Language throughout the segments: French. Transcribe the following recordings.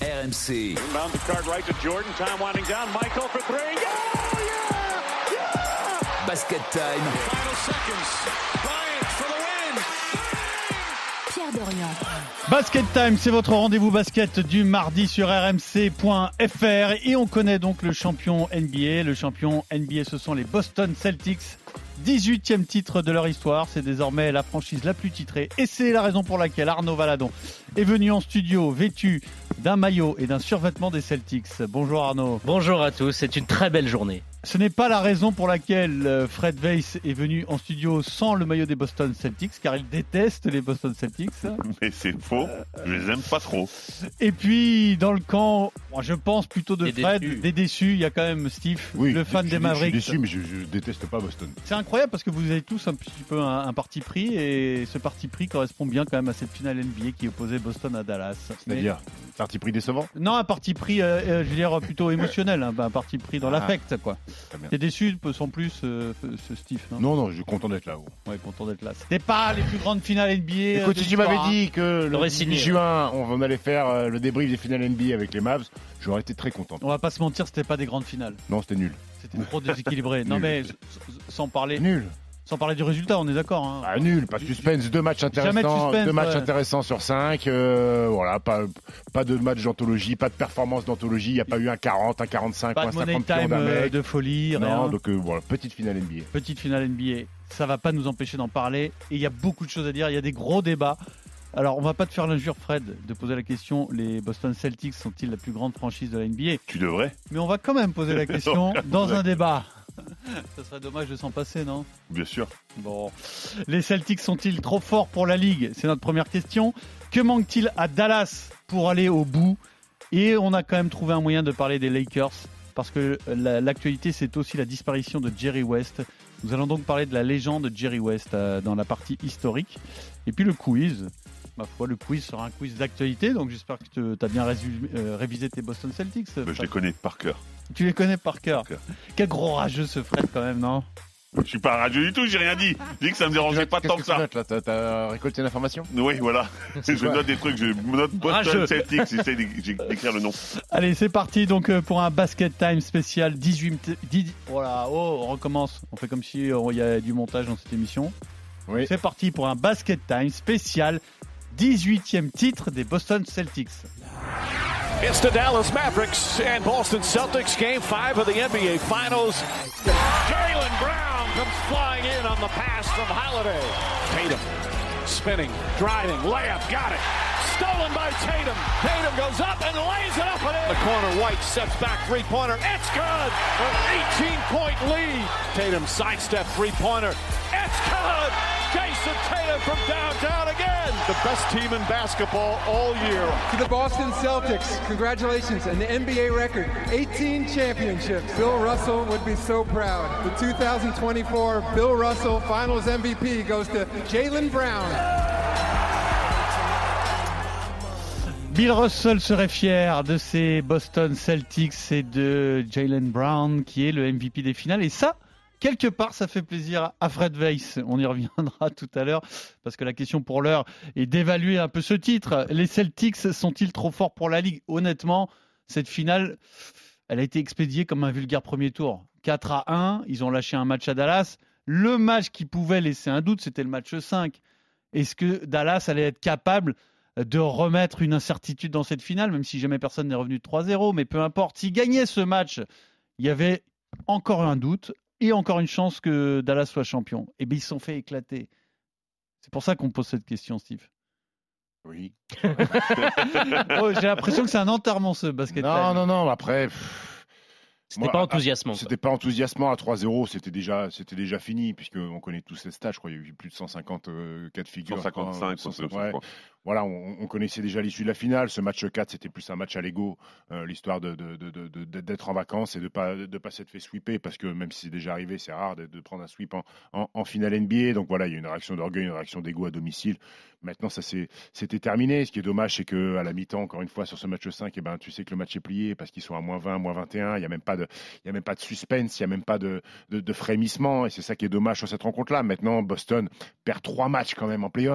RMC. Inbound the card right to Jordan. Time winding down. Michael for three. Oh, yeah! Yeah! Basket time. Final seconds. Bryant for the win. Pierre Dorian. Basket Time, c'est votre rendez-vous basket du mardi sur rmc.fr et on connaît donc le champion NBA. Le champion NBA, ce sont les Boston Celtics. 18e titre de leur histoire, c'est désormais la franchise la plus titrée et c'est la raison pour laquelle Arnaud Valadon est venu en studio vêtu d'un maillot et d'un survêtement des Celtics. Bonjour Arnaud. Bonjour à tous, c'est une très belle journée. Ce n'est pas la raison pour laquelle Fred Weiss est venu en studio sans le maillot des Boston Celtics, car il déteste les Boston Celtics. Mais c'est faux, je les aime pas trop. Et puis, dans le camp, moi, je pense plutôt de Fred, des déçus, il y a quand même Steve, le fan des Mavericks. Je suis déçu, mais je déteste pas Boston. C'est incroyable parce que vous avez tous un petit peu un parti pris, et ce parti pris correspond bien quand même à cette finale NBA qui opposait Boston à Dallas. C'est-à-dire, parti pris décevant ? Non, un parti pris, je veux dire, plutôt émotionnel, un parti pris dans l'affect, quoi. T'es déçu sans plus, ce Steve, non ? Non, je suis content d'être là. Ouais, content d'être là. C'était pas les plus grandes finales NBA. Écoute, si tu m'avais dit que le 8 signé. juin, on allait faire le débrief des finales NBA avec les Mavs, j'aurais été très content. On va pas se mentir, c'était pas des grandes finales. Non, c'était nul. C'était trop déséquilibré. Non, mais sans parler. Nul. Sans parler du résultat, on est d'accord. Hein. Ah, nul, pas de suspense, deux matchs intéressants, intéressants sur 5. Voilà, pas de match d'anthologie, pas de performance d'anthologie. Il n'y a pas eu un 40, un 45, pas un 50 de money time de folie. Non, rien. donc voilà, petite finale NBA. Petite finale NBA. Ça va pas nous empêcher d'en parler. Et il y a beaucoup de choses à dire. Il y a des gros débats. Alors, on va pas te faire l'injure, Fred, de poser la question, les Boston Celtics sont-ils la plus grande franchise de la NBA ? Tu devrais. Mais on va quand même poser la question dans un débat. Ça serait dommage de s'en passer, non ? Bien sûr. Bon. Les Celtics sont-ils trop forts pour la Ligue ? C'est notre première question. Que manque-t-il à Dallas pour aller au bout ? Et on a quand même trouvé un moyen de parler des Lakers, parce que l'actualité, c'est aussi la disparition de Jerry West. Nous allons donc parler de la légende Jerry West dans la partie historique. Et puis le quiz. Ma foi, le quiz sera un quiz d'actualité, donc j'espère que tu as bien révisé tes Boston Celtics. Je les connais par cœur. Tu les connais par cœur. Quel gros rageux ce Fred quand même, non ? Je suis pas rageux du tout, j'ai rien dit. J'ai dit que ça me dérangeait pas tant que ça. T'as récolté l'information ? Oui, voilà. Je note des trucs, je note Boston Celtics, j'essaie d'écrire le nom. Allez, c'est parti donc pour un Basket Time spécial 18. Voilà, on recommence. On fait comme si il y a du montage dans cette émission. Oui. C'est parti pour un Basket Time spécial 18e titre des Boston Celtics. It's the Dallas Mavericks and Boston Celtics, Game 5 of the NBA Finals. Jaylen Brown comes flying in on the pass from Holiday. Tatum spinning, driving, layup, got it. Stolen by Tatum. Tatum goes up and lays it up and in. The corner, White steps back, three-pointer. It's good. An 18-point lead. Tatum sidestep three-pointer. It's good. Jason Tatum from downtown again. The best team in basketball all year. To the Boston Celtics, congratulations on the NBA record, 18 championships. Bill Russell would be so proud. The 2024 Bill Russell Finals MVP goes to Jaylen Brown. Bill Russell serait fier de ses Boston Celtics et de Jaylen Brown qui est le MVP des finales. Et ça, quelque part, ça fait plaisir à Fred Weiss. On y reviendra tout à l'heure parce que la question pour l'heure est d'évaluer un peu ce titre. Les Celtics sont-ils trop forts pour la Ligue ? Honnêtement, cette finale, elle a été expédiée comme un vulgaire premier tour. 4-1, ils ont lâché un match à Dallas. Le match qui pouvait laisser un doute, c'était le match 5. Est-ce que Dallas allait être capable de remettre une incertitude dans cette finale, même si jamais personne n'est revenu de 3-0, mais peu importe. S'ils gagnaient ce match, il y avait encore un doute et encore une chance que Dallas soit champion. Et bien, ils se sont fait éclater. C'est pour ça qu'on pose cette question, Steve. Oui. J'ai l'impression que c'est un enterrement, ce basket. Non, après... C'était pas enthousiasmant. C'était pas enthousiasmant à 3-0, c'était déjà fini, puisqu'on connaît tous ces stats, je crois, il y a eu plus de 150 cas de figure. 155, ouais. Voilà, on connaissait déjà l'issue de la finale. Ce match 4, c'était plus un match à l'ego, l'histoire d'être en vacances et de pas s'être fait sweeper, parce que même si c'est déjà arrivé, c'est rare de prendre un sweep en finale NBA. Donc voilà, il y a une réaction d'orgueil, une réaction d'ego à domicile. Maintenant, c'était terminé. Ce qui est dommage, c'est qu'à la mi-temps, encore une fois, sur ce match 5, tu sais que le match est plié parce qu'ils sont à -20, -21. Il n'y a même pas de suspense, il n'y a même pas de frémissement. Et c'est ça qui est dommage sur cette rencontre-là. Maintenant, Boston perd 3 matchs quand même en play-off.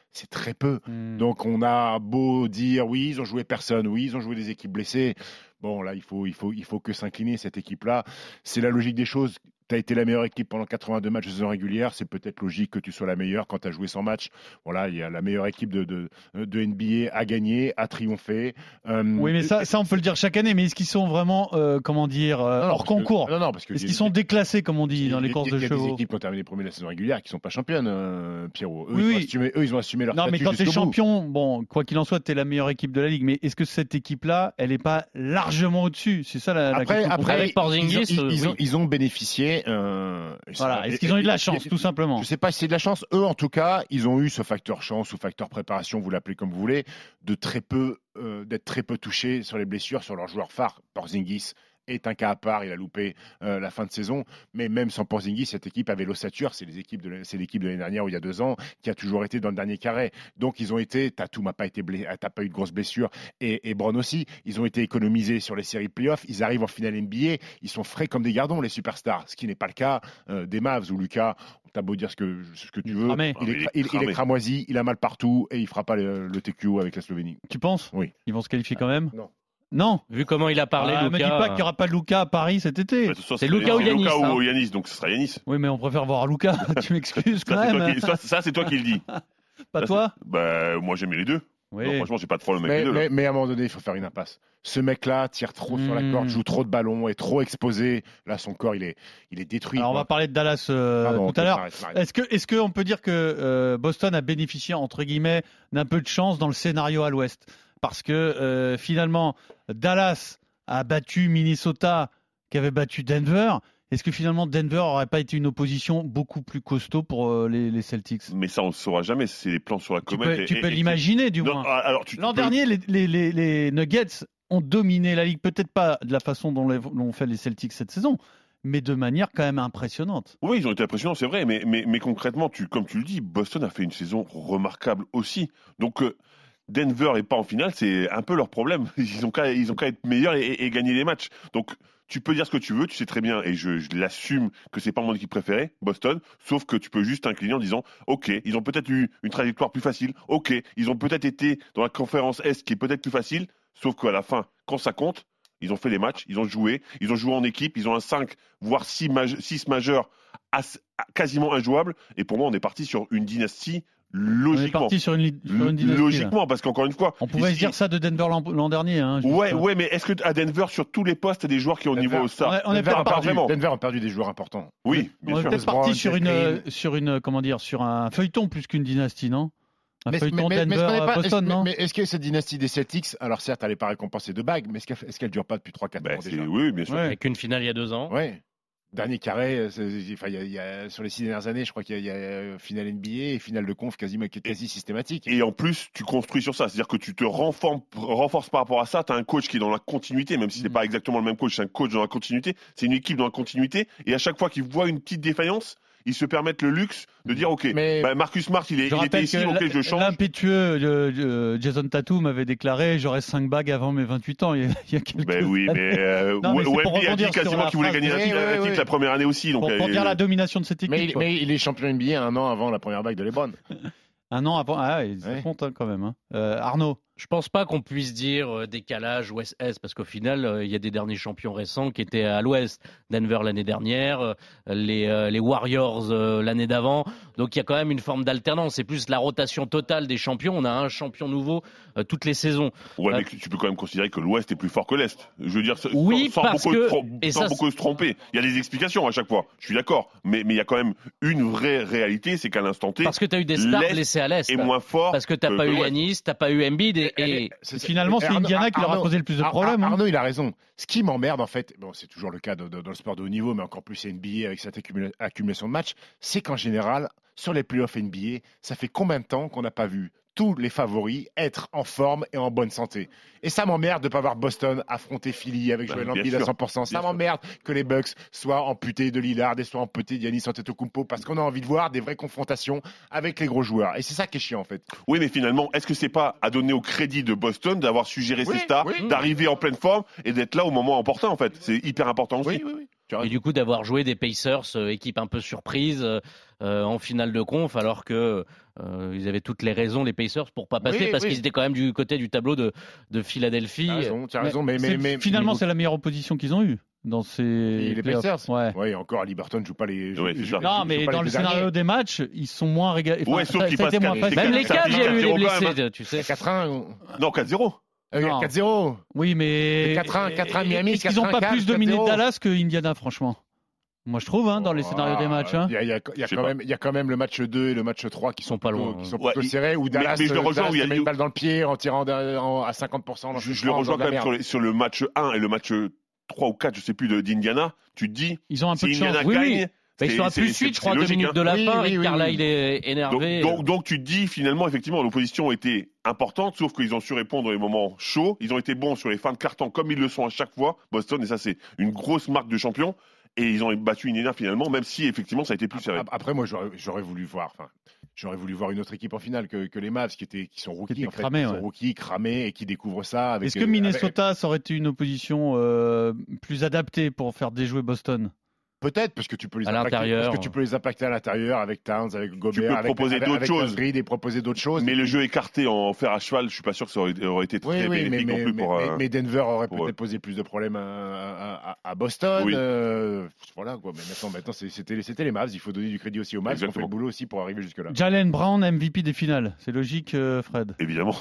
c'est très peu. Donc on a beau dire oui, ils ont joué personne, oui, ils ont joué des équipes blessées. Bon, là, il faut que s'incliner, cette équipe-là. C'est la logique des choses. Tu as été la meilleure équipe pendant 82 matchs de saison régulière. C'est peut-être logique que tu sois la meilleure quand tu as joué 100 matchs. Voilà, il y a la meilleure équipe de NBA à gagner, à triompher. Oui, mais ça, on peut le dire chaque année. Mais est-ce qu'ils sont vraiment, hors concours? Non, parce que est-ce qu'ils sont déclassés, comme on dit, dans les courses de chevaux? Il y a des équipes qui ont terminé premier de la saison régulière qui ne sont pas championnes, Pierrot. Eux, ils ont assumé leur statut. Non, mais quand tu es jusqu'au bout. champion, bon, quoi qu'il en soit, tu es la meilleure équipe de la Ligue. Mais est-ce que cette équipe-là, elle n'est pas largement au-dessus? C'est ça la question. Après, avec Porzingis, ils ont bénéficié. Voilà. Est-ce qu'ils ont eu de la chance, tout simplement? Je ne sais pas si c'est de la chance. Eux, en tout cas, ils ont eu ce facteur chance ou facteur préparation, vous l'appelez comme vous voulez, d'être très peu touchés sur les blessures, sur leurs joueurs phares. Porzingis est un cas à part, il a loupé la fin de saison, mais même sans Porzingis, cette équipe avait l'ossature, c'est l'équipe de l'année dernière ou il y a 2 ans, qui a toujours été dans le dernier carré. Donc ils ont été, Tatum n'a pas été t'as pas eu de grosses blessures, et Brown aussi, ils ont été économisés sur les séries de playoffs, ils arrivent en finale NBA, ils sont frais comme des gardons, les superstars, ce qui n'est pas le cas des Mavs, où Lucas, t'as beau dire ce que tu veux, il est cramoisi, il a mal partout, et il fera pas le TQ avec la Slovénie. Tu penses? Oui. Ils vont se qualifier quand même? Non. Non. Vu comment il a parlé, Luka. Me dis pas qu'il n'y aura pas de Luka à Paris cet été. C'est Luka ou Yanis. Luka ou Yanis, donc ce sera Yanis. Oui, mais on préfère voir Luka. Tu m'excuses quand même. Ça, c'est toi qui le dis. Pas toi? Moi, j'aime les deux. Oui. Non, franchement, j'ai pas de problème avec les deux. Mais à un moment donné, il faut faire une impasse. Ce mec-là tire trop sur la corde, joue trop de ballons, est trop exposé. Là, son corps, il est détruit. Alors, on va parler de Dallas tout à l'heure. Est-ce qu'on peut dire que Boston a bénéficié, entre guillemets, d'un peu de chance dans le scénario à l'Ouest? Parce que finalement, Dallas a battu Minnesota, qui avait battu Denver. Est-ce que finalement Denver n'aurait pas été une opposition beaucoup plus costaud pour les Celtics? Mais ça, on ne saura jamais. C'est les plans sur la comète. Tu peux l'imaginer, du moins. L'an dernier, les Nuggets ont dominé la Ligue. Peut-être pas de la façon dont l'ont fait les Celtics cette saison, mais de manière quand même impressionnante. Oui, ils ont été impressionnants, c'est vrai. Mais concrètement, comme tu le dis, Boston a fait une saison remarquable aussi. Donc... Denver n'est pas en finale, c'est un peu leur problème. Ils ont qu'à être meilleurs et gagner les matchs. Donc, tu peux dire ce que tu veux, tu sais très bien, et je l'assume que c'est pas mon équipe préférée, Boston, sauf que tu peux juste t'incliner en disant, ok, ils ont peut-être eu une trajectoire plus facile, ok, ils ont peut-être été dans la conférence Est qui est peut-être plus facile, sauf qu'à la fin, quand ça compte, ils ont fait les matchs, ils ont joué en équipe, ils ont un 5, voire 6 majeurs quasiment injouables, et pour moi, on est parti sur une dynastie. Logiquement. On est parti sur une dynastie. Logiquement, parce qu'encore une fois. On pouvait se dire ça de Denver l'an dernier. Hein, ouais, mais est-ce qu'à Denver, sur tous les postes, il y a des joueurs qui ont au niveau star? Denver a perdu des joueurs importants. Oui, bien sûr. On est peut-être parti sur un feuilleton plus qu'une dynastie, non? Feuilleton Denver-Boston, non? Mais est-ce que cette dynastie des Celtics, alors certes, elle n'est pas récompensée de bagues, mais est-ce qu'elle ne dure pas depuis 3-4 ans déjà? Oui, bien sûr. Avec une finale il y a 2 ans. Oui. Dernier carré, sur les 6 dernières années, je crois qu'il y a finale NBA et finale de conf quasi systématique. Et en plus, tu construis sur ça. C'est-à-dire que tu te renforces par rapport à ça. Tu as un coach qui est dans la continuité, même si ce n'est pas exactement le même coach, c'est un coach dans la continuité. C'est une équipe dans la continuité. Et à chaque fois qu'ils voient une petite défaillance, ils se permettent le luxe de dire ok, Marcus Smart il était ici, ok, je change. L'impétueux Jason Tatum avait déclaré j'aurai 5 bagues avant mes 28 ans. Il y a quelques années. Wemby a dit quasiment qu'il voulait gagner un titre la première année aussi. Donc, pour dire la domination de cette équipe. Mais il est champion NBA 1 an avant la première bague de LeBron. 1 an avant, ça compte quand même. Arnaud? Je pense pas qu'on puisse dire décalage Ouest-Est, parce qu'au final, il y a des derniers champions récents qui étaient à l'Ouest. Denver l'année dernière, les Warriors l'année d'avant. Donc il y a quand même une forme d'alternance. C'est plus la rotation totale des champions. On a un champion nouveau toutes les saisons. Ouais, mais tu peux quand même considérer que l'Ouest est plus fort que l'Est. Je veux dire, sans beaucoup se tromper. Il y a des explications à chaque fois. Je suis d'accord. Mais il y a quand même une vraie réalité, c'est qu'à l'instant T. Parce que tu as eu des stars blessés à l'Est. Et moins fort. Parce que tu n'as pas eu Yanis, tu n'as pas eu Embiid. Finalement, c'est Indiana qui leur a posé le plus de problèmes. Arnaud, il a raison. Ce qui m'emmerde, en fait, c'est toujours le cas dans le sport de haut niveau, mais encore plus NBA avec cette accumulation de matchs, c'est qu'en général, sur les playoffs NBA, ça fait combien de temps qu'on n'a pas vu tous les favoris être en forme et en bonne santé? Et ça m'emmerde de ne pas voir Boston affronter Philly avec Joel Embiid à 100%. Ça m'emmerde que les Bucks soient amputés de Lillard et soient amputés de Giannis Antetokounmpo, parce qu'on a envie de voir des vraies confrontations avec les gros joueurs. Et c'est ça qui est chiant, en fait. Oui, mais finalement, est-ce que c'est pas à donner au crédit de Boston d'avoir su gérer ses stars, d'arriver en pleine forme et d'être là au moment opportun, en fait? C'est hyper important aussi. Oui. Et du coup, d'avoir joué des Pacers, équipe un peu surprise, en finale de conf, alors que ils avaient toutes les raisons, les Pacers, pour pas passer, parce qu'ils étaient quand même du côté du tableau de Philadelphie. Tu as raison, mais finalement, c'est la meilleure opposition qu'ils ont eue. Dans les Pacers. Ouais. Oui, encore, Haliburton ne joue pas les. Non, mais dans le scénario des matchs, ils sont moins régalés. Ouais, sauf qu'ils passent même les Cavs, il y a eu les blessés, tu sais. 4-1. Non, 4-0. 4-0. Oui, mais 4-1 Miami. Est-ce qu'ils n'ont pas plus dominé Dallas que Indiana, franchement? Moi, je trouve, dans les scénarios des matchs. Il y a quand même le match 2 et le match 3 qui sont pas loin. Qui sont plutôt serrés, où Dallas se met une balle dans le pied en tirant à 50%. Je le rejoins quand même sur le match 1 et le match 3 ou 4, je sais plus, d'Indiana. Tu te dis, ils ont un peu de chance. Oui. Ils sont à plus 8, je crois, 2 minutes de la fin. Rick Carlisle est énervé. Donc tu te dis, finalement, effectivement, l'opposition était importante, sauf qu'ils ont su répondre dans les moments chauds. Ils ont été bons sur les fins de carton, comme ils le sont à chaque fois, Boston, et ça, c'est une grosse marque de champion. Et ils ont battu Indiana finalement, même si effectivement ça a été plus serré. Après, moi, j'aurais voulu voir une autre équipe en finale que les Mavs, qui sont rookies, cramés et qui découvrent ça. Est-ce que Minnesota ça aurait été une opposition plus adaptée pour faire déjouer Boston? Peut-être, parce que tu peux les impacter à l'intérieur avec Towns, avec Gobert, tu peux proposer d'autres choses. Et proposer d'autres choses. Mais le jeu écarté en fer à cheval, je suis pas sûr que ça aurait été très bénéfique non plus mais Denver aurait peut-être posé plus de problèmes à Boston. Oui. Voilà quoi. Mais maintenant c'était les Mavs. Il faut donner du crédit aussi aux Mavs. Ils ont fait le boulot aussi pour arriver jusque là. Jaylen Brown MVP des finales. C'est logique, Fred. Évidemment.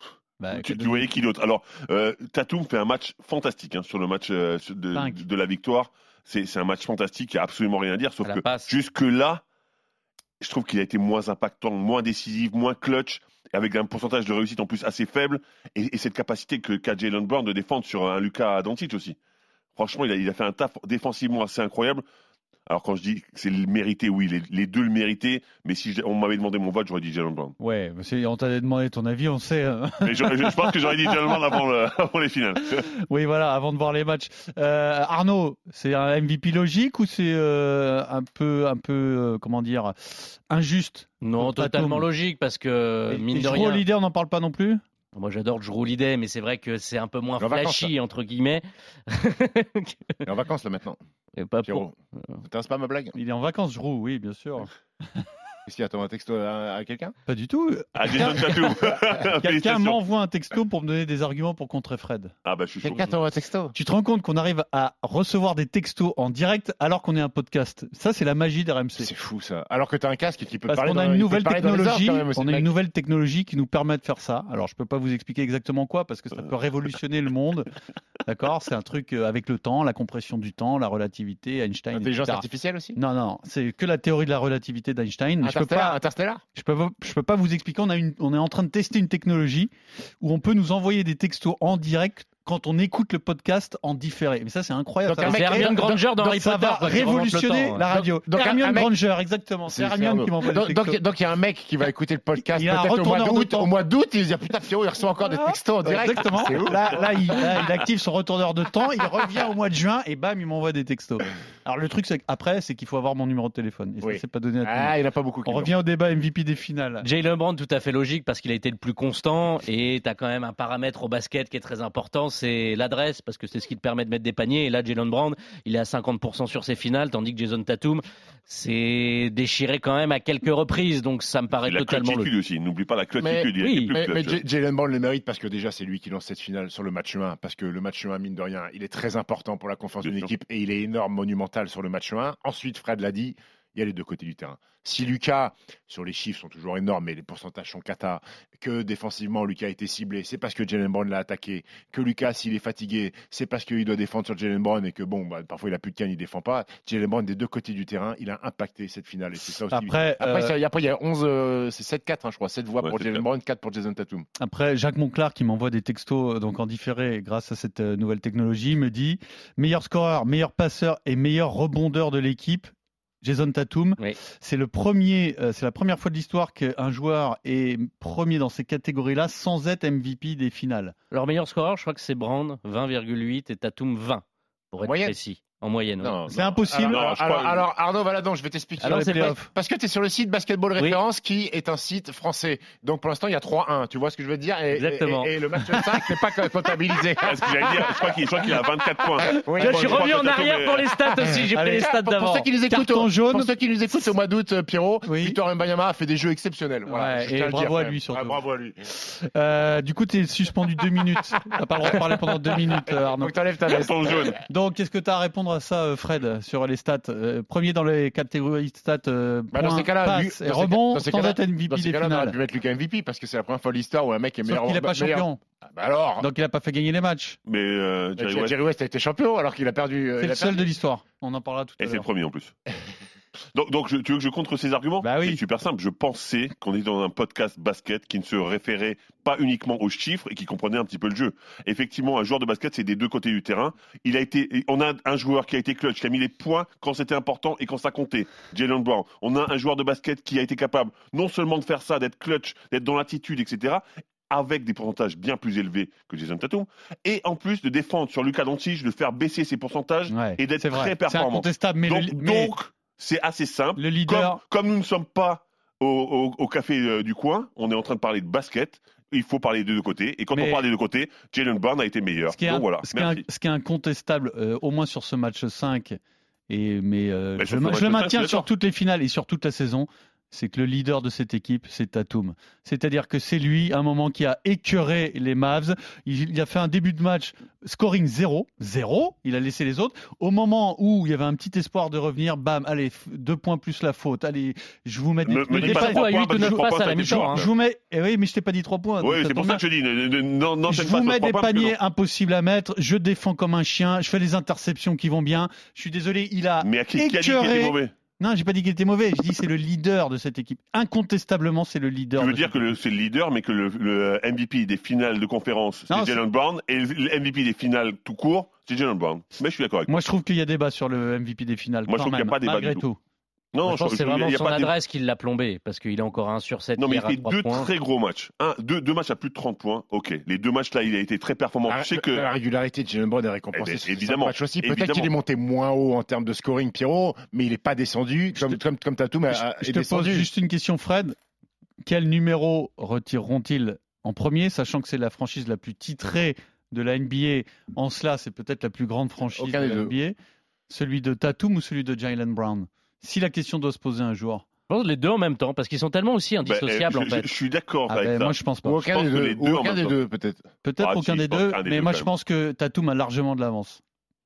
Tu voyais qui d'autre? Alors, Tatum fait un match fantastique sur le match de la victoire. C'est un match fantastique, il n'y a absolument rien à dire, sauf que jusque-là, je trouve qu'il a été moins impactant, moins décisif, moins clutch, avec un pourcentage de réussite en plus assez faible, et cette capacité qu'a Jaylen Brown de défendre sur un Luka Doncic aussi. Franchement, il a fait un taf défensivement assez incroyable. Alors quand je dis que c'est le mérité, oui, les deux le méritaient, mais si on m'avait demandé mon vote, j'aurais dit Jaylen Brown. Ouais, on t'a demandé ton avis, on sait. Mais je pense que j'aurais dit Jaylen Brown avant les finales. Oui, voilà, avant de voir les matchs. Arnaud, c'est un MVP logique ou c'est un peu comment dire, injuste? Non, totalement logique, parce que mine de rien. Jrue Holiday, on n'en parle pas non plus? Moi, j'adore Jrue Holiday, mais c'est vrai que c'est un peu moins flashy, entre guillemets. Il est en vacances, là, maintenant. Et pas pour... T'intéresse pas ma blague? Il est en vacances, Jrue, oui, bien sûr. Est-ce qu'il attend un texto à quelqu'un? Pas du tout. Quelqu'un m'envoie un texto pour me donner des arguments pour contrer Fred. Ah bah je suis Quelqu'un t'envoie un texto? Tu te rends compte qu'on arrive à recevoir des textos en direct alors qu'on est un podcast? Ça, c'est la magie d'RMC. C'est fou ça. Alors que tu as un casque qui peut Parce parler. Parce qu'on a une nouvelle technologie. On a une nouvelle technologie qui nous permet de faire ça. Alors je peux pas vous expliquer exactement quoi parce que ça peut révolutionner le monde. D'accord? C'est un truc avec le temps, la compression du temps, la relativité, Einstein. L'intelligence artificielle aussi? Non, c'est que la théorie de la relativité d'Einstein. Interstellar. Je peux pas vous expliquer. On est en train de tester une technologie où on peut nous envoyer des textos en direct quand on écoute le podcast en différé. Mais ça, c'est incroyable. C'est Hermione Granger dans Harry Potter. Ça va révolutionner la radio. Hermione Granger, exactement. C'est Hermione qui m'envoie des textos. Donc il y a un mec qui va écouter le podcast peut-être au mois d'août. Il se dit putain, Pierrot, il reçoit encore des textos en direct. Exactement. Là, il active son retourneur de temps. Il revient au mois de juin et bam, il m'envoie des textos. Alors le truc, c'est qu'il faut avoir mon numéro de téléphone. Et ça, c'est pas donné à tout le monde. Il n'y en a pas beaucoup. On revient au débat MVP des finales. Jaylen Brown, tout à fait logique parce qu'il a été le plus constant et tu as quand même un paramètre au basket qui est très important, c'est l'adresse parce que c'est ce qui te permet de mettre des paniers. Et là, Jaylen Brown, il est à 50% sur ses finales, tandis que Jason Tatum s'est déchiré quand même à quelques reprises. Donc ça me paraît totalement logique. Aussi. N'oublie pas la clutchitude. Mais Jaylen Brown le mérite parce que déjà c'est lui qui lance cette finale sur le match 1 parce que le match 1, mine de rien, il est très important pour la confiance d'une équipe et il est énorme, monumental sur le match 1. Ensuite, Fred l'a dit, il y a les deux côtés du terrain. Si Lucas, sur les chiffres sont toujours énormes, mais les pourcentages sont cata, que défensivement Lucas a été ciblé, c'est parce que Jaylen Brown l'a attaqué, que Lucas, s'il est fatigué, c'est parce qu'il doit défendre sur Jaylen Brown et que parfois il a plus de canne, il défend pas. Jaylen Brown des deux côtés du terrain, il a impacté cette finale et c'est ça aussi. Après il y a 11, c'est 7-4, je crois, 7 voix pour Jaylen Brown, 4 pour Jason Tatum. Après, Jacques Monclar qui m'envoie des textos donc en différé grâce à cette nouvelle technologie me dit meilleur scoreur, meilleur passeur et meilleur rebondeur de l'équipe. Jason Tatum, c'est la première fois de l'histoire qu'un joueur est premier dans ces catégories-là sans être MVP des finales. Leur meilleur scoreur, je crois que c'est Brown, 20,8 et Tatum 20 pour être précis. en moyenne. Non, C'est impossible. Alors, Arnaud Valadon, je vais t'expliquer. Alors, c'est Parce que tu es sur le site Basketball Référence, qui est un site français. Donc, pour l'instant, il y a 3-1. Tu vois ce que je veux dire? Exactement. Et le match 5 n'est pas comptabilisé. Ce que j'allais dire, je crois qu'il a 24 points. Oui, Je suis revenu en arrière pour les stats aussi. J'ai pris les stats Pour d'avant. ceux qui nous écoutent, pour ceux qui nous écoutes au mois d'août, Pierrot, Oui. Victor Mbanyama a fait des jeux exceptionnels. Voilà, Ouais, je tiens et à le bravo dire, à quand lui, même. surtout. Bravo à lui. Du coup, tu es suspendu 2 minutes. T'as pas le droit de parler pendant 2 minutes, Arnaud. Donc, t'enlèves ta veste. Carton jaune. Donc, qu'est-ce que tu as à répondre à ça, Fred, sur les stats? Premier dans les catégories stats, Dans points, ces cas-là, passes et rebonds, sans être MVP Dans ces des cas-là, on aurait finales. pu mettre Lucas MVP parce que c'est la première fois de l'histoire où un mec est meilleur. Sauf qu'il n'est pas champion. Bah alors. Donc, il n'a pas fait gagner les matchs. Mais Jerry West a été champion alors qu'il a perdu. C'est le seul de l'histoire. On en parlera tout à Et c'est le l'heure. premier en plus. Donc tu veux que je contre ces arguments? Bah oui. C'est super simple. Je pensais qu'on était dans un podcast basket qui ne se référait pas uniquement aux chiffres et qui comprenait un petit peu le jeu. Effectivement, un joueur de basket, c'est des deux côtés du terrain. On a un joueur qui a été clutch, qui a mis les points quand c'était important et quand ça comptait. Jaylen Brown. On a un joueur de basket qui a été capable non seulement de faire ça, d'être clutch, d'être dans l'attitude, etc., avec des pourcentages bien plus élevés que Jason Tatum, et en plus de défendre sur Luka Doncic, de faire baisser ses pourcentages Ouais, et d'être c'est vrai. très C'est performant. incontestable, mais Donc, c'est assez simple. le leader. Comme nous ne sommes pas au café du coin, on est en train de parler de basket. Il faut parler des deux côtés. Et quand Mais- on parle des deux côtés, Jaylen Brown a été meilleur. Ce qui est, Donc voilà, ce qui est merci. ce qui est incontestable, au moins sur ce match 5, mais sur ce je match le 5, maintiens je suis sur d'accord. toutes les finales et sur toute la saison, c'est que le leader de cette équipe, c'est Tatum. C'est-à-dire que c'est lui, à un moment, qui a écœuré les Mavs. Il a fait un début de match scoring 0, il a laissé les autres. Au moment où il y avait un petit espoir de revenir, bam, allez, 2 points plus la faute. Allez, je vous mets des... Me dis pas pas 3 à points huit parce de que 9 9 passes points, à ça la a été mi-temps, short. hein. Je vous mets... oui, mais je t'ai pas dit 3 points. donc Oui, ça c'est pour tombe ça que bien. je dis, n'enchaîne Je pas vous sur mets 3 des points. parce que paniers non. impossibles à mettre, je défends comme un chien, je fais les interceptions qui vont bien. Je suis désolé, il a Mais qui a dit qu'il écœuré... était mauvais? Non, j'ai pas dit qu'il était mauvais. Je dis c'est le leader de cette équipe. Incontestablement, c'est le leader. Tu veux de dire cette que équipe. c'est le leader, mais que le MVP des finales de conférence, Non, c'est Jaylen Brown, et le MVP des finales tout court, c'est Jaylen Brown. Mais je suis d'accord avec toi. Moi, je trouve qu'il y a débat sur le MVP des finales. Moi, je quand trouve qu'il y a même, pas débat malgré du tout. tout. Non, Je pense que c'est il y vraiment a son pas de- adresse qui l'a plombé, parce qu'il est encore 1 sur 7 Non, mais il hier à fait 3 deux points. très gros matchs. Deux matchs à plus de 30 points. Ok. Les deux matchs là, il a été très performant. Tu sais que La régularité de Jaylen Brown est récompensée. Eh ben, sur ces évidemment. matchs aussi. Peut-être Évidemment. qu'il est monté moins haut en termes de scoring, Pierrot, mais il n'est pas descendu comme Tatum Je est te pose descendu. juste une question, Fred. Quel numéro retireront-ils en premier, sachant que c'est la franchise la plus titrée de la NBA? En cela, c'est peut-être la plus grande franchise Aucun de des la deux. NBA. Celui de Tatum ou celui de Jaylen Brown? Si la question doit se poser un jour. Je pense les deux en même temps, parce qu'ils sont tellement aussi bah, indissociables en fait. je suis d'accord Ah avec ben, ça. moi, je pense pas. Ou aucun pense des que deux, les deux ou en aucun même des temps. deux, peut-être. Peut-être Ah, aucun si, des je pense deux, qu'un des mais deux, moi quand je même. pense que Tatum a largement de l'avance.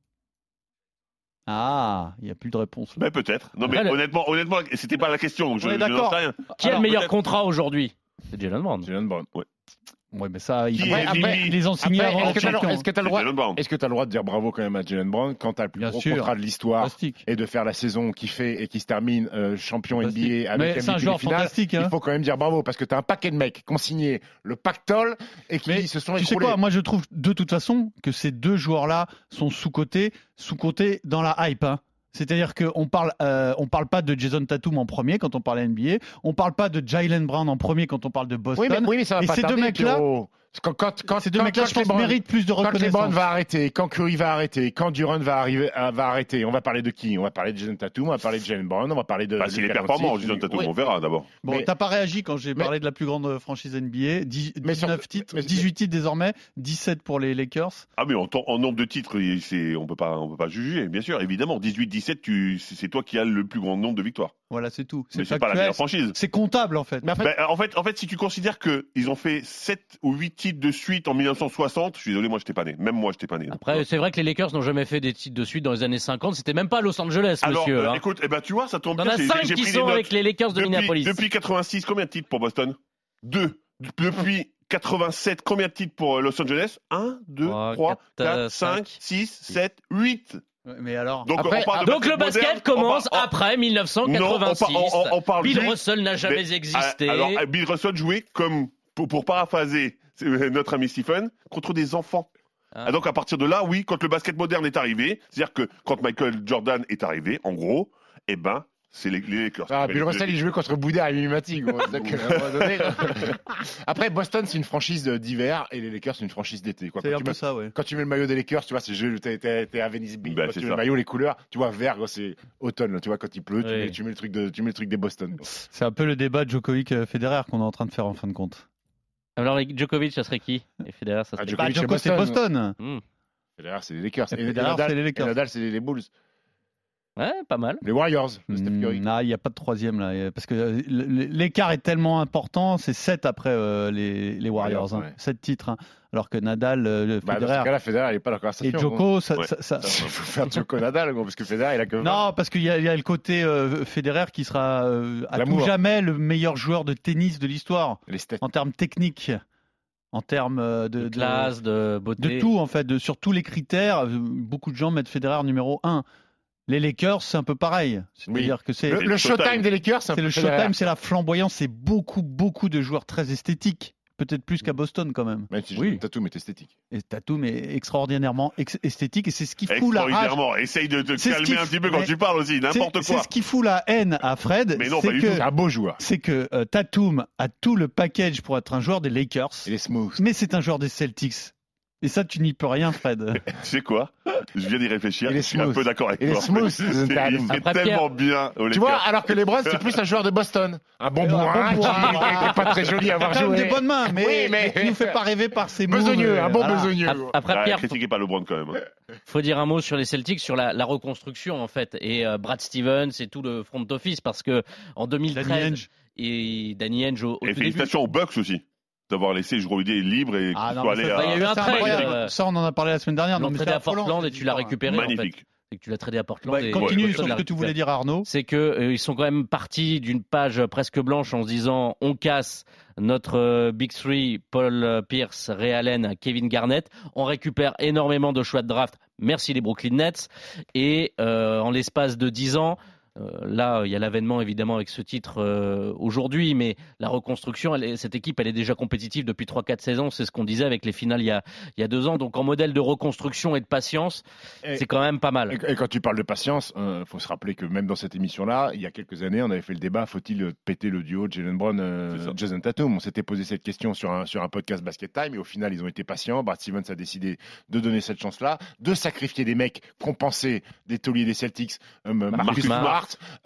Ah, il n'y a plus de réponse. Ben, peut-être. Non, mais Ouais, honnêtement, c'était pas la question. Donc On est je n'en d'accord. sais rien. Qui a Alors, le meilleur peut-être- contrat aujourd'hui? C'est Jaylen Brown. Jaylen Brown. Ouais, mais ça, Qui est ils les ont signés Après, avant est-ce d'être que t'as le- champions. est-ce que tu as le C'est droit Jaylen Brown. Est-ce que tu as le droit de dire bravo quand même à Jaylen Brown quand tu as le plus Bien gros sûr. contrat de l'histoire Fantastique. et de faire la saison qu'il fait et qui se termine champion Fantastique. NBA avec Mais MVP c'est un joueur des finales, fantastique, hein. il faut quand même dire bravo parce que tu as un paquet de mecs qui ont signé le pactole et qui Mais se sont tu sais écroulés. quoi, moi je trouve de toute façon que ces deux joueurs-là sont sous-cotés dans la hype. Hein. C'est-à-dire qu'on parle pas de Jason Tatum en premier quand on parle NBA, on parle pas de Jaylen Brown en premier quand on parle de Boston. Oui, mais ça va Et pas ces deux tarder, mecs-là, Pierrot. Ces deux mecs-là, je pense, méritent plus de Quand LeBron reconnaissance. va arrêter, quand Curry va arrêter, quand Durant va arrêter, on va parler de qui? On va parler de Jason Tatum, on va parler de Jaylen Brown, on va parler de. Bah, s'il est Luka performant, Doncic. Jason Tatum, Oui. on verra d'abord. Bon, Mais- t'as pas réagi quand j'ai mais- parlé de la plus grande franchise NBA, Mais sur- 19 titres, mais- 18 titres désormais, 17 pour les Lakers. Ah, mais en nombre de titres, on peut pas juger, bien sûr, évidemment. 18-17, c'est toi qui as le plus grand nombre de victoires. Voilà, c'est tout. Mais c'est pas la factuel, meilleure franchise. c'est comptable en fait. Mais en fait, Ben, en fait, si tu considères qu'ils ont fait 7 ou 8 titres de suite en 1960, je suis désolé, moi, j'étais pas né. Même moi, j'étais pas né. Après, c'est vrai que les Lakers n'ont jamais fait des titres de suite dans les années 50. C'était même pas à Los Angeles, Alors, monsieur. hein. écoute, tu vois, ça tombe T'en bien. as 5 j'ai qui pris des sont notes. avec les Lakers de Minneapolis. Depuis 86, combien de titres pour Boston? 2. Depuis 87, combien de titres pour Los Angeles? 1, 2, 3, 4, 5, 6, 7, 8. Ouais, mais alors, Donc, Après- on parle de Donc le basket moderne, commence on parle- après 1986. Non, on parle Bill juste- Russell n'a jamais Mais, existé. Alors, Bill Russell jouait comme, pour paraphraser notre ami Stephen, contre des enfants. Ah. Ah, donc à partir de là, oui, quand le basket moderne est arrivé, c'est-à-dire que quand Michael Jordan est arrivé, en gros, eh ben, c'est les Lakers. Bill Russell, il jouait contre Boudère et Mimati. Après, Boston, c'est une franchise d'hiver et les Lakers, c'est une franchise d'été. Quoi. C'est un peu ça, ouais. Quand tu mets le maillot des Lakers, tu vois, t'es à Venice Beach. Quand tu mets le maillot, les couleurs, tu vois, vert, c'est automne. Tu vois, quand il pleut, tu mets le truc des Boston. C'est un peu le débat Djokovic-Federer qu'on est en train de faire en fin de compte. Alors, Djokovic, ça serait qui? Et Federer, ça serait Djokovic, Djokovic, c'est Boston. Federer, c'est les Lakers. Et Federer, c'est les Lakers. Et Nadal, c'est les Bulls. Ouais, pas mal. Les Warriors, de Steph Curry. Non, il n'y a pas de troisième là. Parce que l'écart est tellement important, c'est 7 après les Warriors. Ouais. 7 titres. Hein. Alors que Nadal, Dans ce cas-là, Federer, il n'est pas dans la conversation. et Djoko, ça. Il faut faire Djoko-Nadal, parce que Federer, il a que 20. Non, parce qu'il y a le côté Federer qui sera à tout jamais le meilleur joueur de tennis de l'histoire. Les stats. En termes techniques. En termes de classe, de beauté. De tout, en fait. Sur tous les critères, beaucoup de gens mettent Federer numéro 1. Les Lakers, c'est un peu pareil. C'est-à-dire que c'est le showtime des Lakers, c'est le showtime, c'est la flamboyance, c'est beaucoup de joueurs très esthétiques. Peut-être plus qu'à Boston quand même. Même si Tatum est esthétique. Et Tatum est extraordinairement esthétique et c'est ce qui fout la rage. Extraordinairement. Essaye de te calmer un petit peu quand tu parles aussi, n'importe quoi. C'est ce qui fout la haine à Fred. Mais non, pas du tout. C'est un beau joueur. C'est que Tatum a tout le package pour être un joueur des Lakers. Il est smooth. Mais c'est un joueur des Celtics. Et ça, tu n'y peux rien, Fred. Tu sais quoi? Je viens d'y réfléchir. Je suis un peu d'accord avec toi. Il est smooth. Il fait tellement bien. Tu vois, alors que LeBron, c'est plus un joueur de Boston. Un bon bourrin qui n'est pas très joli à avoir joué. Des bonnes mains, mais qui nous fait pas rêver par ses mots. Besogneux, un bon besogneux. Après, Pierre, critiquez pas LeBron quand même. faut dire un mot sur les Celtics, sur la reconstruction en fait, et Brad Stevens et tout le front office, parce que en 2013 et Danny Ainge au et félicitations aux Bucks aussi d'avoir laissé Jrue libre et qu'il soit allé il y a eu un trade. Ça, on en a parlé la semaine dernière. Ils l'ont tradé à Portland et tu l'as récupéré. Magnifique. En fait. C'est que tu l'as tradé à Portland. Continue sur ce que tu voulais dire, Arnaud. C'est que ils sont quand même partis d'une page presque blanche en se disant on casse notre Big Three, Paul Pierce, Ray Allen, Kevin Garnett. On récupère énormément de choix de draft. Merci les Brooklyn Nets. Et en l'espace de 10 ans, là, il y a l'avènement évidemment avec ce titre aujourd'hui, mais la reconstruction, cette équipe, elle est déjà compétitive depuis 3-4 saisons. C'est ce qu'on disait avec les finales il y a 2 ans. Donc en modèle de reconstruction et de patience, c'est quand même pas mal. Et quand tu parles de patience, faut se rappeler que même dans cette émission-là, il y a quelques années, on avait fait le débat, faut-il péter le duo Jaylen Brown, Jason Tatum? On s'était posé cette question sur un podcast Basket Time et au final, ils ont été patients. Brad Stevens a décidé de donner cette chance-là, de sacrifier des mecs, compenser des tauliers des Celtics, Marcus Smart,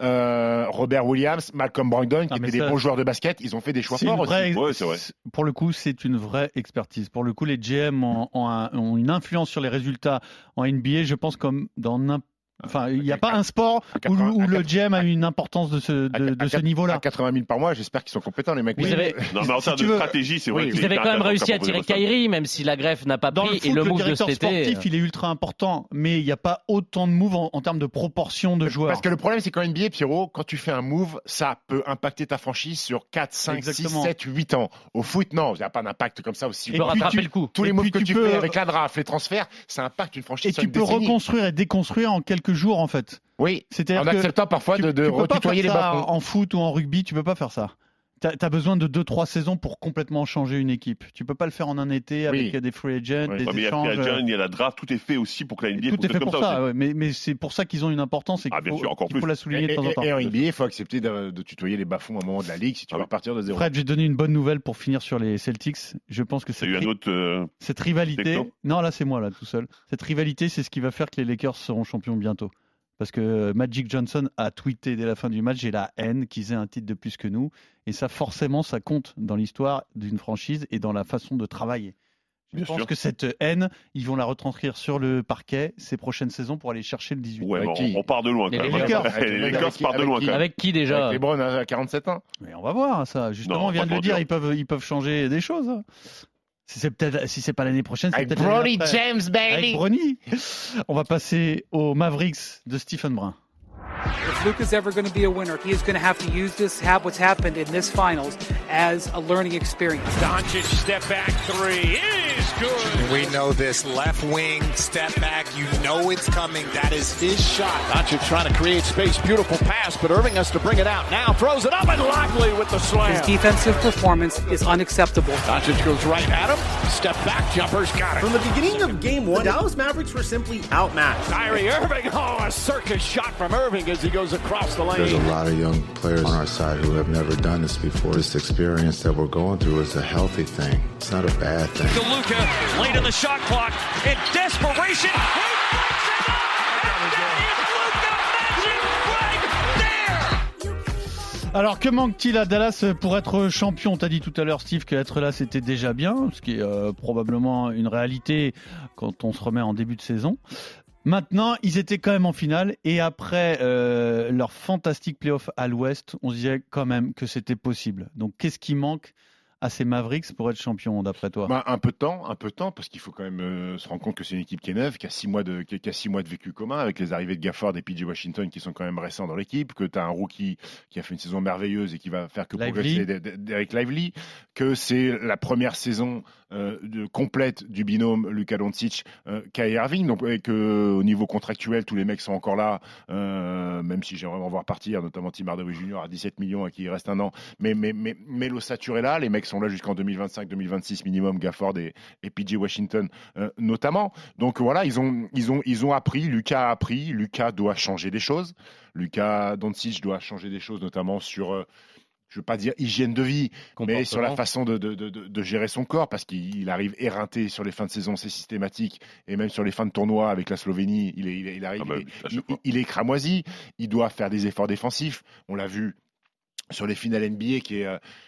Robert Williams, Malcolm Brogdon, qui étaient des bons joueurs de basket. Ils ont fait des choix forts aussi. Ouais, c'est vrai. Pour le coup, c'est une vraie expertise. Pour le coup, les GM ont une influence sur les résultats en NBA, je pense, comme dans n'importe. Enfin, il n'y a pas un sport où le GM a une importance de ce niveau-là. À 80 000 par mois, j'espère qu'ils sont compétents, les mecs. Non, mais en termes de stratégie, c'est vrai. Ils avaient quand même réussi à tirer Kyrie, même si la greffe n'a pas pris. Et le move de cet été. Le directeur sportif, il est ultra important, mais il n'y a pas autant de moves en termes de proportion de joueurs. Parce que le problème, c'est qu'en NBA, Pierrot, quand tu fais un move, ça peut impacter ta franchise sur 4, 5, 6, 7, 8 ans. Au foot, non, il n'y a pas d'impact comme ça aussi. Tu peux rattraper le coup. Tous les moves que tu fais avec la draft, les transferts, ça impacte une franchise. Et tu peux reconstruire et déconstruire en quelques jours, en fait. Oui, en acceptant parfois de retutoyer les bas-fonds. En foot ou en rugby, tu peux pas faire ça. T'as besoin de 2-3 saisons pour complètement changer une équipe. Tu peux pas le faire en un été avec des free agents, des échanges. Il y a la draft, tout est fait aussi pour que la NBA tout est fait pour ça. Ouais, mais c'est pour ça qu'ils ont une importance et qu'il faut la souligner de temps en temps. Et en NBA, il faut accepter de tutoyer les bas-fonds à un moment de la ligue si tu veux repartir de zéro. Fred, j'ai donné une bonne nouvelle pour finir sur les Celtics. Je pense que cette rivalité, non là c'est moi là tout seul. Cette rivalité, c'est ce qui va faire que les Lakers seront champions bientôt. Parce que Magic Johnson a tweeté dès la fin du match, j'ai la haine qu'ils aient un titre de plus que nous. Et ça, forcément, ça compte dans l'histoire d'une franchise et dans la façon de travailler. Je pense que cette haine, ils vont la retranscrire sur le parquet ces prochaines saisons pour aller chercher le 18. Ouais, on part de loin quand même. Les Lakers partent de loin quand même. Avec qui déjà? Avec LeBron à 47 ans. Mais on va voir ça. Justement, on vient de le dire, ils peuvent changer des choses. Si c'est pas l'année prochaine, c'est peut-être Bronny James, baby. Avec Bronny. On va passer aux Mavericks de Stephen Brun. If Luka's ever going to be a winner, he is going to have to use what's happened in this finals as a learning experience. Doncic step back three. is good. We know this left wing step back. You know it's coming. That is his shot. Doncic trying to create space. Beautiful pass, but Irving has to bring it out. Now throws it up, and Lockley with the slam. His defensive performance is unacceptable. Doncic goes right at him. Step back, jumper's got it. From the beginning of Game 1, the Dallas Mavericks were simply outmatched. Kyrie Irving, a circus shot from Irving as he goes across the lane. There's a lot of young players on our side who have never done this before. This experience that we're going through is a healthy thing. It's not a bad thing. To Luka, late in the shot clock, in desperation, he breaks it up, and that is Luka Magic right there. Alors, que manque-t-il à Dallas pour être champion? T'as dit tout à l'heure, Steve, qu'être là, c'était déjà bien, ce qui est probablement une réalité quand on se remet en début de saison. Maintenant, ils étaient quand même en finale et après leur fantastique playoff à l'Ouest, on se disait quand même que c'était possible. Donc, qu'est-ce qui manque à ces Mavericks pour être champion, d'après toi? Un peu de temps, parce qu'il faut quand même se rendre compte que c'est une équipe qui est neuve, qui a 6 mois de vécu commun, avec les arrivées de Gafford et PJ Washington qui sont quand même récents dans l'équipe, que tu as un rookie qui a fait une saison merveilleuse et qui va faire que progresser Derek Lively, que c'est la première saison complète du binôme Luka Doncic, Kyrie Irving, donc, et que au niveau contractuel, tous les mecs sont encore là, même si j'aimerais en voir partir, notamment Tim Hardaway Jr. à 17 millions à qui il reste un an, mais l'ossature est là, les mecs sont là jusqu'en 2025-2026 minimum, Gafford et PJ Washington notamment. Donc voilà, ils ont appris, Luka a appris, Luka doit changer des choses, Luka Doncic doit changer des choses, notamment sur je ne veux pas dire hygiène de vie, mais sur la façon de gérer son corps, parce qu'il arrive éreinté sur les fins de saison, c'est systématique, et même sur les fins de tournoi avec la Slovénie, il arrive, il est cramoisi, il doit faire des efforts défensifs, on l'a vu sur les finales NBA qui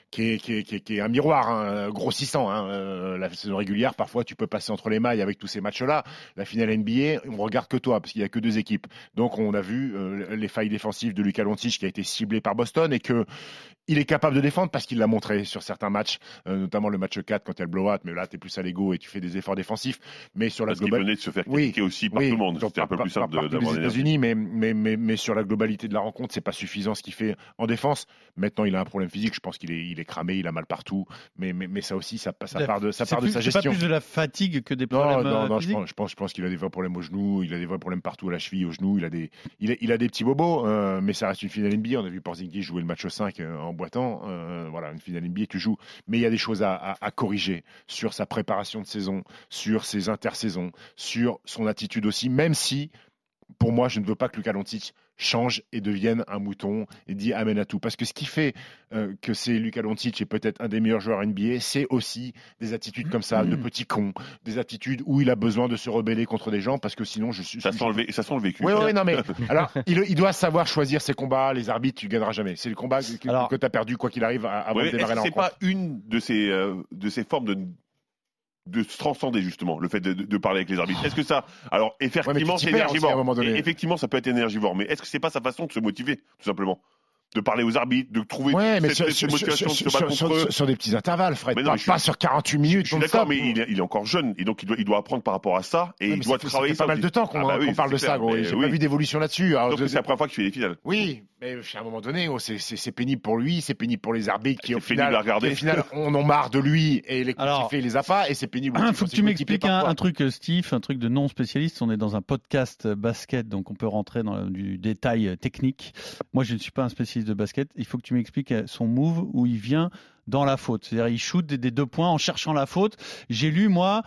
est un miroir grossissant. La saison régulière, parfois, tu peux passer entre les mailles avec tous ces matchs-là. La finale NBA, on regarde que toi, parce qu'il n'y a que 2 équipes. Donc, on a vu les failles défensives de Luka Doncic qui a été ciblé par Boston et qu'il est capable de défendre parce qu'il l'a montré sur certains matchs, notamment le match 4 quand il y a le blowout, mais là, tu es plus à l'ego et tu fais des efforts défensifs. Mais sur la globalité. Venait de se faire critiquer aussi par tout le monde. C'était un peu plus simple d'avoir les États-Unis, mais sur la globalité de la rencontre, c'est pas suffisant ce qu'il fait en défense. Maintenant, il a un problème physique. Je pense qu'il est cramé, il a mal partout. Mais ça aussi, ça part de sa gestion. C'est pas plus de la fatigue que des problèmes physiques. Je pense qu'il a des vrais problèmes au genou, il a des vrais problèmes partout à la cheville, au genou. Il a des petits bobos, mais ça reste une finale NBA. On a vu Porzingis jouer le match 5 en boitant. Voilà, une finale NBA, tu joues. Mais il y a des choses à corriger sur sa préparation de saison, sur ses intersaisons, sur son attitude aussi, même si, pour moi, je ne veux pas que Luka Doncic change et devienne un mouton et dit amen à tout. Parce que ce qui fait que c'est Luka Doncic et peut-être un des meilleurs joueurs NBA, c'est aussi des attitudes comme ça, de petits cons, des attitudes où il a besoin de se rebeller contre des gens parce que sinon ça sent le vécu. Oui, non mais alors il doit savoir choisir ses combats, les arbitres, tu gagneras jamais. C'est le combat que tu as perdu quoi qu'il arrive avant de démarrer la rencontre. C'est pas une de ces formes de se transcender justement le fait de parler avec les arbitres. Est-ce que ça, alors effectivement c'est énergivore, effectivement ça peut être énergivore, mais est-ce que c'est pas sa façon de se motiver tout simplement, de parler aux arbitres, de trouver cette motivation de se battre contre eux sur des petits intervalles, Fred, pas sur 48 minutes. Je suis d'accord, mais il est encore jeune et donc il doit apprendre par rapport à ça et il doit travailler. Ça fait pas mal de temps qu'on parle de ça, gros. J'ai pas vu d'évolution là-dessus. Donc c'est la première fois qu'il fait les finales. Oui, mais à un moment donné, c'est pénible pour lui, c'est pénible pour les arbitres qui au final on en marre de lui et les coups qu'il fait, il les a pas et c'est pénible. Il faut que tu m'expliques un truc, Steve, un truc de non spécialiste. On est dans un podcast basket, donc on peut rentrer dans du détail technique. Moi, je ne suis pas un spécialiste de basket. Il faut que tu m'expliques son move où il vient dans la faute. C'est-à-dire, il shoot des 2 points en cherchant la faute. J'ai lu, moi,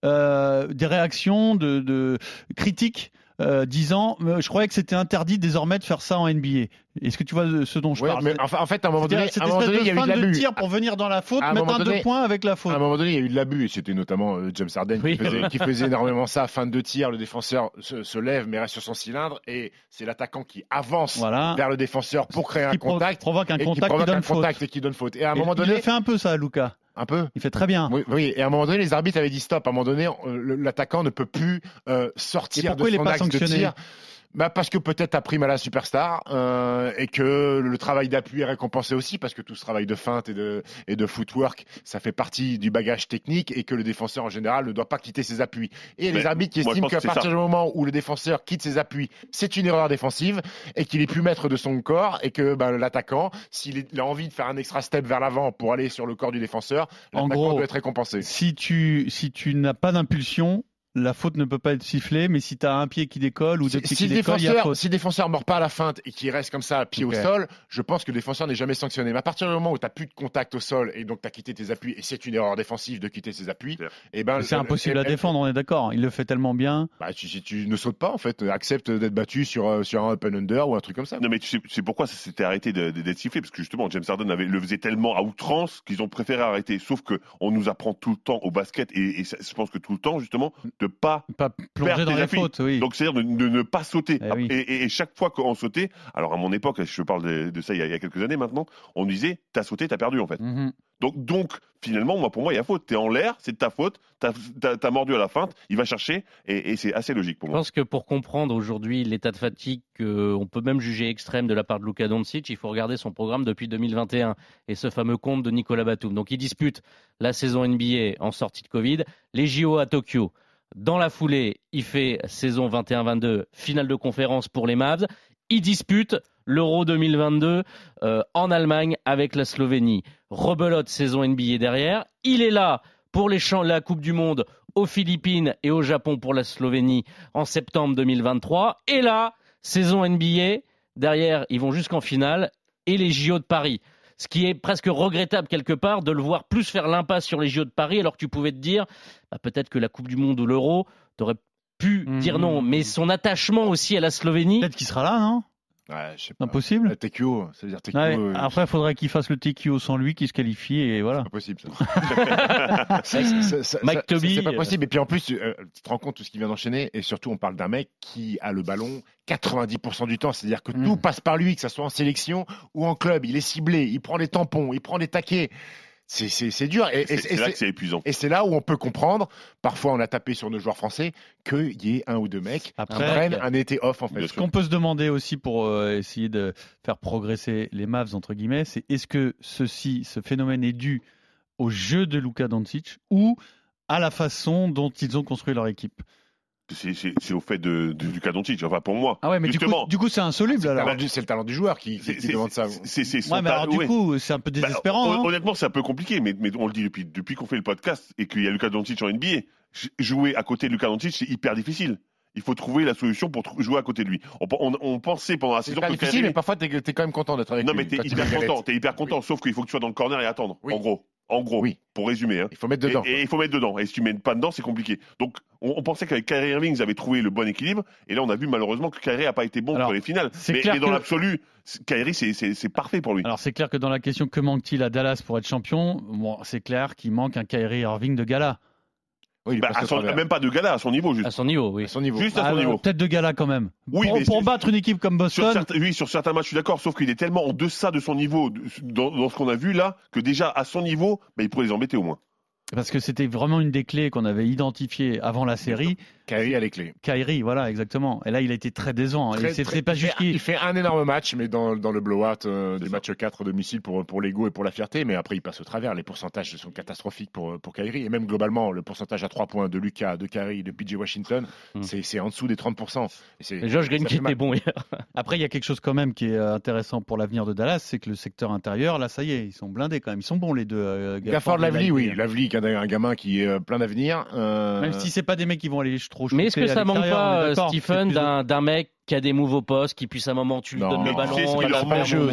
des réactions de critiques disant je croyais que c'était interdit désormais de faire ça en NBA. Est-ce que tu vois ce dont je parle? Mais en fait, à un moment donné, il y a eu de l'abus. Tir pour venir dans la faute, mettre un 2 points avec la faute. À un moment donné, il y a eu de l'abus et c'était notamment James Harden qui faisait énormément ça. Fin de tir, le défenseur se lève mais reste sur son cylindre et c'est l'attaquant qui avance vers le défenseur pour créer un contact, provoque un contact et qui donne faute. Et à un moment donné, il fait un peu ça, Luka. Un peu. Il fait très bien. Oui, et à un moment donné, les arbitres avaient dit stop. À un moment donné, l'attaquant ne peut plus sortir de son axe de tir. Parce que peut-être t'as prime à la superstar et que le travail d'appui est récompensé aussi parce que tout ce travail de feinte et de footwork, ça fait partie du bagage technique et que le défenseur en général ne doit pas quitter ses appuis. Et les arbitres qui estiment qu'à partir du moment où le défenseur quitte ses appuis, c'est une erreur défensive et qu'il est plus maître de son corps et que l'attaquant, s'il a envie de faire un extra step vers l'avant pour aller sur le corps du défenseur, l'attaquant doit être récompensé. Si tu n'as pas d'impulsion, la faute ne peut pas être sifflée, mais si tu as un pied qui décolle ou deux pieds qui décollent, il y a faute. Si le défenseur ne mord pas à la feinte et qu'il reste comme ça, pied au sol, je pense que le défenseur n'est jamais sanctionné. Mais à partir du moment où tu n'as plus de contact au sol et donc tu as quitté tes appuis, et c'est une erreur défensive de quitter ses appuis, c'est impossible à défendre, on est d'accord. Il le fait tellement bien. Tu ne sautes pas, en fait. Accepte d'être battu sur un open under ou un truc comme ça. Non, mais tu sais pourquoi ça s'était arrêté d'être sifflé? Parce que justement, James Harden le faisait tellement à outrance qu'ils ont préféré arrêter. Sauf qu'on nous apprend tout le temps au basket, et je pense que tout le temps, justement, de pas plonger dans les fautes, oui. Donc c'est-à-dire de ne pas sauter. Oui. Et chaque fois qu'on sautait, alors à mon époque, je parle de ça il y a quelques années maintenant, on disait t'as sauté, t'as perdu en fait. Mm-hmm. Donc finalement, pour moi, il y a faute. T'es en l'air, c'est de ta faute, t'as mordu à la feinte, il va chercher, et c'est assez logique pour moi. Je pense que pour comprendre aujourd'hui l'état de fatigue qu'on peut même juger extrême de la part de Luka Doncic, il faut regarder son programme depuis 2021 et ce fameux compte de Nicolas Batum. Donc il dispute la saison NBA en sortie de Covid, les JO à Tokyo. Dans la foulée, il fait saison 21-22, finale de conférence pour les Mavs. Il dispute l'Euro 2022 en Allemagne avec la Slovénie. Rebelote saison NBA derrière. Il est là pour la Coupe du Monde aux Philippines et au Japon pour la Slovénie en septembre 2023. Et là, saison NBA. Derrière, ils vont jusqu'en finale et les JO de Paris. Ce qui est presque regrettable quelque part de le voir plus faire l'impasse sur les JO de Paris alors que tu pouvais te dire peut-être que la Coupe du Monde ou l'Euro, tu aurais pu dire non. Mais son attachement aussi à la Slovénie... Peut-être qu'il sera là, non? Ouais, je sais pas. Impossible. TQO, ça veut dire TQO. Ouais, après, il faudrait qu'il fasse le TQO sans lui, qu'il se qualifie et voilà. C'est pas possible, ça. Mike Toby. C'est pas possible. Et puis en plus, tu te rends compte de ce qu'il vient d'enchaîner. Et surtout, on parle d'un mec qui a le ballon 90% du temps. C'est-à-dire que tout passe par lui, que ce soit en sélection ou en club. Il est ciblé, il prend les tampons, il prend les taquets. C'est dur. C'est là que c'est épuisant. Et c'est là où on peut comprendre, parfois on a tapé sur nos joueurs français, qu'il y ait un ou deux mecs qui prennent un été off en fait. Ce qu'on peut se demander aussi pour essayer de faire progresser les Mavs, entre guillemets, c'est est-ce que ce phénomène est dû au jeu de Luka Doncic ou à la façon dont ils ont construit leur équipe? C'est au fait de Luka Doncic, enfin pour moi. Ah ouais, mais du coup c'est insoluble alors. C'est le talent du joueur qui demande ça. Mais alors du coup c'est un peu désespérant. Honnêtement, c'est un peu compliqué, mais on le dit depuis qu'on fait le podcast et qu'il y a Luka Doncic en NBA. Jouer à côté de Luka Doncic, c'est hyper difficile. Il faut trouver la solution pour jouer à côté de lui. On pensait pendant la saison que c'est difficile, mais parfois t'es quand même content d'être avec lui. Non, mais t'es hyper content, sauf qu'il faut que tu sois dans le corner et attendre. Oui. En gros, oui. Pour résumer. Hein. Il faut mettre dedans. Et il faut mettre dedans. Et si tu mets pas dedans, c'est compliqué. Donc, on pensait qu'avec Kyrie Irving, ils avaient trouvé le bon équilibre. Et là, on a vu malheureusement que Kyrie n'a pas été bon pour les finales. Mais dans l'absolu, Kyrie, c'est parfait pour lui. Alors, c'est clair que dans la question que manque-t-il à Dallas pour être champion, c'est clair qu'il manque un Kyrie Irving de gala. Oui, même pas de gala, à son niveau juste. À son niveau, oui. Juste à son niveau. Peut-être de gala quand même. Oui, pour battre une équipe comme Boston. Sur certains matchs, je suis d'accord, sauf qu'il est tellement en deçà de son niveau dans ce qu'on a vu là, que déjà à son niveau, il pourrait les embêter au moins. Parce que c'était vraiment une des clés qu'on avait identifiées avant la série. Kyrie a les clés. Kyrie, voilà, exactement. Et là, il a été très décevant. Il fait un énorme match, mais dans le blowout des matchs 4 à domicile pour l'ego et pour la fierté. Mais après, il passe au travers. Les pourcentages sont catastrophiques pour Kyrie. Et même globalement, le pourcentage à 3 points de Luka, de Kyrie, de PJ Washington, c'est en dessous des 30%. Et Josh Green qui était bon hier. Après, il y a quelque chose quand même qui est intéressant pour l'avenir de Dallas, c'est que le secteur intérieur, là, ça y est, ils sont blindés quand même. Ils sont bons les deux. Gafford, Lavely, oui. Lavely, un gamin qui est plein d'avenir. Même si c'est pas des mecs qui vont aller trop shooter. Mais est-ce que ça manque pas, Stephen, d'un mec qui a des moves au poste, qui puisse à un moment tu lui donnes le ballon, il leur manque le jeu.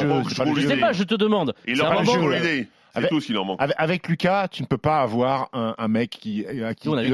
Je sais pas, je te demande. Il leur manque le jeu. C'est tout ce qu'il leur manque. Avec Luka, tu ne peux pas avoir un mec qui tu donne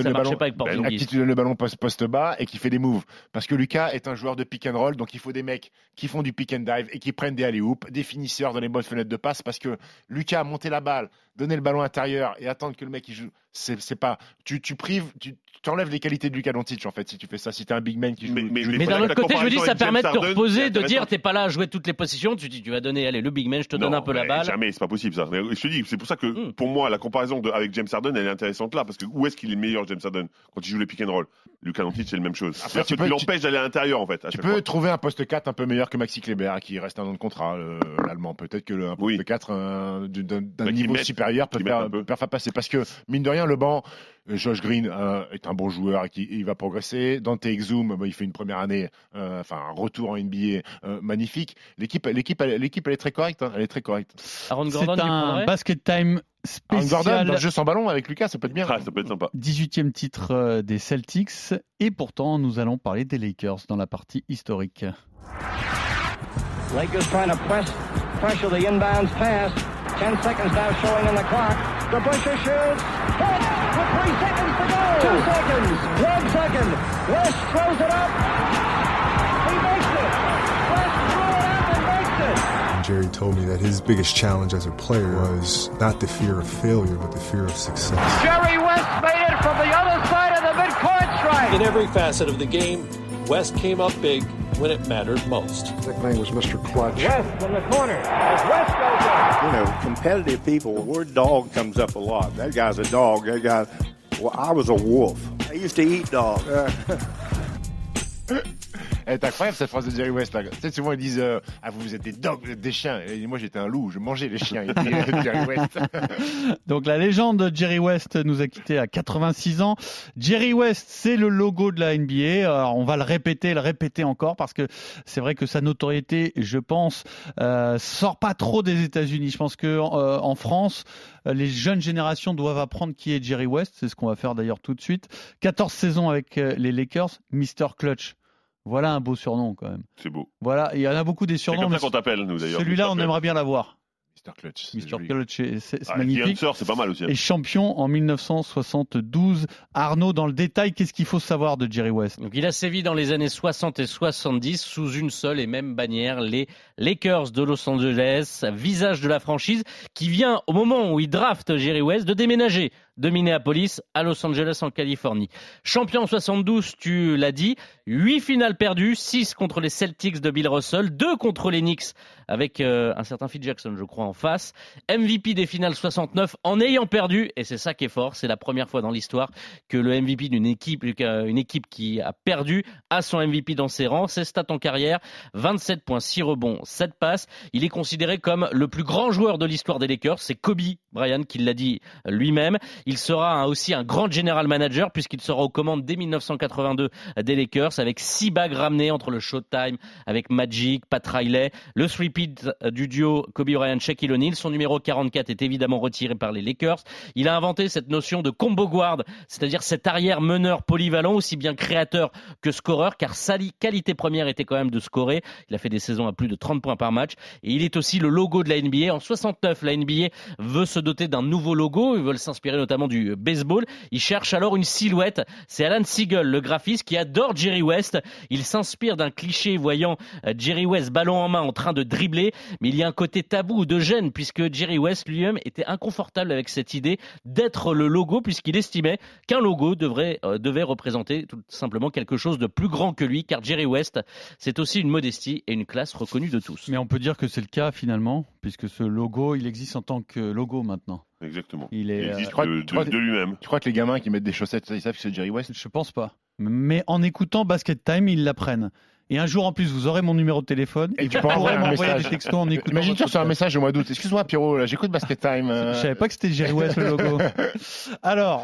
le ballon poste bas et qui fait des moves. Parce que Luka est un joueur de pick and roll, donc il faut des mecs qui font du pick and dive et qui prennent des alley-oops, des finisseurs dans les bonnes fenêtres de passe. Parce que Luka, monter la balle, donner le ballon intérieur et attendre que le mec il joue, c'est pas. Tu enlèves les qualités de Luka Doncic en fait si tu fais ça. Si t'es un big man qui joue. Mais d'un autre côté, je me dis, ça permet de te reposer, de dire, t'es pas là à jouer toutes les positions. Tu dis, tu vas donner, allez, le big man, je te donne un peu la balle. Jamais, c'est pas possible ça. Je te dis, c'est pour ça que pour moi, la comparaison avec James Harden, elle est intéressante là, parce que où est-ce qu'il est meilleur, James Harden, quand il joue les pick and roll? Luka Doncic, c'est la même chose. Après, tu l'empêches d'aller à l'intérieur en fait. Tu peux trouver un poste 4 un peu meilleur que Maxi Kleber, qui reste un an de contrat, l'allemand. Peut-être que un poste 4 d'un niveau supérieur peut faire passer. Parce que mine de rien, le banc. Josh Green est un bon joueur et il va progresser. Dante Exum, il fait une première année, un retour en NBA magnifique. L'équipe, elle est très correcte. Elle est très correcte. Aaron Gordon, c'est un basket time spécial. Aaron Gordon, dans le jeu sans ballon avec Lucas, ça peut être bien. Ça peut être sympa. 18e titre des Celtics. Et pourtant, nous allons parler des Lakers dans la partie historique. Lakers trying to pressure the inbounds pass. 10 seconds now showing on the clock. DeBusschere shoots. Hit with 3 seconds to go. 2 seconds. 1 second. West throws it up. He makes it. West threw it up and makes it. Jerry told me that his biggest challenge as a player was not the fear of failure, but the fear of success. Jerry West made it from the other side of the midcourt stripe. In every facet of the game, West came up big when it mattered most. His nickname was Mr. Clutch. West in the corner as West goes up. You know, competitive people, the word dog comes up a lot. That guy's a dog. That guy, well, I was a wolf. I used to eat dogs. Elle est incroyable cette phrase de Jerry West. Tu sais, souvent ils disent vous êtes des dogs, vous êtes des chiens. Et moi j'étais un loup, je mangeais les chiens. Jerry West. Donc la légende Jerry West nous a quittés à 86 ans. Jerry West, c'est le logo de la NBA. Alors, on va le répéter encore parce que c'est vrai que sa notoriété, je pense, sort pas trop des États-Unis. Je pense que en France, les jeunes générations doivent apprendre qui est Jerry West. C'est ce qu'on va faire d'ailleurs tout de suite. 14 saisons avec les Lakers, Mr. Clutch. Voilà un beau surnom quand même. C'est beau. Voilà, il y en a beaucoup des surnoms. C'est comme ça qu'on t'appelle, nous d'ailleurs. Celui-là, on aimerait bien l'avoir. Mr. Clutch. Mr. Clutch, c'est magnifique. C'est pas mal aussi. Et champion en 1972. Arnaud, dans le détail, qu'est-ce qu'il faut savoir de Jerry West? Donc, il a sévi dans les années 60 et 70 sous une seule et même bannière, les Lakers de Los Angeles, visage de la franchise, qui vient au moment où il draft Jerry West de déménager de Minneapolis à Los Angeles en Californie. Champion en 72, tu l'as dit, 8 finales perdues, 6 contre les Celtics de Bill Russell, 2 contre les Knicks avec un certain Phil Jackson, je crois, en face. MVP des finales 69 en ayant perdu, et c'est ça qui est fort, c'est la première fois dans l'histoire que le MVP d'une équipe, une équipe qui a perdu, a son MVP dans ses rangs. Ses stats en carrière, 27 points, 6 rebonds, 7 passes. Il est considéré comme le plus grand joueur de l'histoire des Lakers, c'est Kobe Bryant qui l'a dit lui-même. Il sera aussi un grand general manager puisqu'il sera aux commandes dès 1982 des Lakers avec 6 bagues ramenées entre le Showtime avec Magic, Pat Riley, le three-peat du duo Kobe Bryant, Shaquille O'Neal. Son numéro 44 est évidemment retiré par les Lakers. Il a inventé cette notion de combo guard, c'est-à-dire cet arrière meneur polyvalent, aussi bien créateur que scoreur, car sa qualité première était quand même de scorer. Il a fait des saisons à plus de 30 points par match et il est aussi le logo de la NBA. En 69, la NBA veut se doter d'un nouveau logo. Ils veulent s'inspirer notamment du baseball. Ils cherchent alors une silhouette. C'est Alan Siegel, le graphiste, qui adore Jerry West. Il s'inspire d'un cliché voyant Jerry West ballon en main en train de dribbler, mais il y a un côté tabou ou de gêne puisque Jerry West lui-même était inconfortable avec cette idée d'être le logo puisqu'il estimait qu'un logo devait représenter tout simplement quelque chose de plus grand que lui, car Jerry West, c'est aussi une modestie et une classe reconnue de tous. Mais on peut dire que c'est le cas finalement, puisque ce logo, il existe en tant que logo maintenant. Exactement. Il existe de lui-même. Tu crois que les gamins qui mettent des chaussettes, ils savent que c'est Jerry West? Je pense pas. Mais en écoutant Basket Time, ils l'apprennent. Et un jour en plus, vous aurez mon numéro de téléphone et tu pourrez m'envoyer des textos en écoutant. Imagine tu reçois un message au mois d'août. Excuse-moi Pierrot, là, j'écoute Basket Time. Je savais pas que c'était Jerry West le logo. Alors,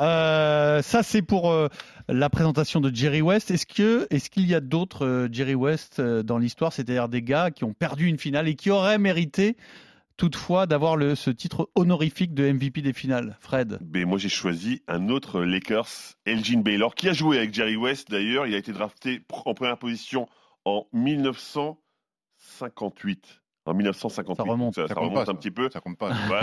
ça c'est pour la présentation de Jerry West. Est-ce qu'il y a d'autres Jerry West dans l'histoire, c'est-à-dire des gars qui ont perdu une finale et qui auraient mérité toutefois d'avoir ce titre honorifique de MVP des finales? Fred? Moi j'ai choisi un autre Lakers, Elgin Baylor, qui a joué avec Jerry West d'ailleurs. Il a été drafté en première position en 1958. En 1958. Ça remonte un petit peu. Ça compte pas. Ouais,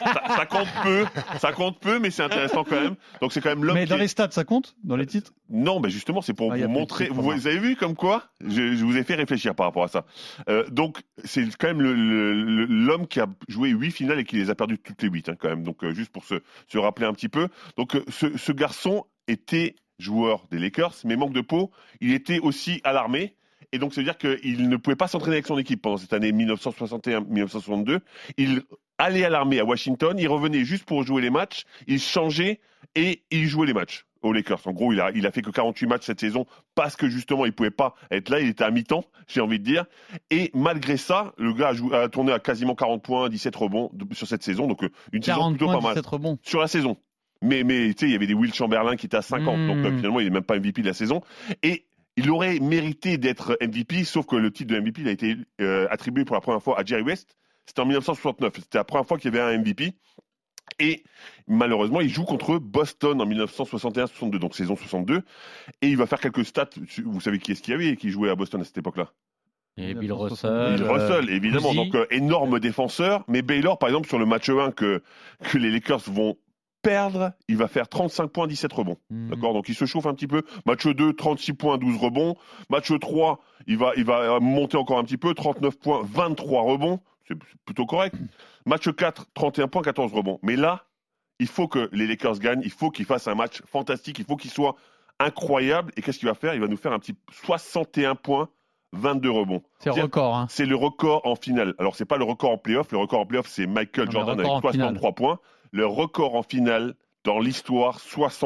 ça compte peu, mais c'est intéressant quand même. Donc c'est quand même l'homme. Mais dans les stats, ça compte? Dans les titres? Non, mais justement, c'est pour vous montrer. Vous avez vu comme quoi je vous ai fait réfléchir par rapport à ça. Donc c'est quand même l'homme qui a joué 8 finales et qui les a perdues toutes les 8 quand même. Donc juste pour se rappeler un petit peu. Donc ce garçon était joueur des Lakers, mais manque de peau, il était aussi à l'armée. Et donc, ça veut dire qu'il ne pouvait pas s'entraîner avec son équipe pendant cette année 1961-1962. Il allait à l'armée à Washington, il revenait juste pour jouer les matchs, il changeait et il jouait les matchs aux Lakers. En gros, il a fait que 48 matchs cette saison parce que justement, il pouvait pas être là, il était à mi-temps, j'ai envie de dire. Et malgré ça, le gars a tourné à quasiment 40 points, 17 rebonds sur cette saison. Donc, une saison plutôt pas mal. 17 rebonds. Sur la saison. Mais tu sais, il y avait des Will Chamberlain qui étaient à 50, donc finalement, il n'est même pas MVP de la saison. Et il aurait mérité d'être MVP, sauf que le titre de MVP il a été attribué pour la première fois à Jerry West. C'était en 1969. C'était la première fois qu'il y avait un MVP. Et malheureusement, il joue contre Boston en 1961-62, donc saison 62. Et il va faire quelques stats. Vous savez qui est-ce qu'il y avait qui jouait à Boston à cette époque-là? Et Bill Russell. Bill Russell, évidemment. Donc, énorme défenseur. Mais Baylor, par exemple, sur le match 1 que les Lakers vont perdre, il va faire 35 points, 17 rebonds. D'accord? Donc, il se chauffe un petit peu. Match 2, 36 points, 12 rebonds. Match 3, il va monter encore un petit peu. 39 points, 23 rebonds. C'est plutôt correct. Match 4, 31 points, 14 rebonds. Mais là, il faut que les Lakers gagnent. Il faut qu'ils fassent un match fantastique. Il faut qu'il soit incroyable. Et qu'est-ce qu'il va faire? Il va nous faire un petit 61 points, 22 rebonds. C'est le record. Hein. C'est le record en finale. Alors, c'est pas le record en play-off. Le record en play-off, c'est Michael Jordan avec 63 points. Le record en finale dans l'histoire,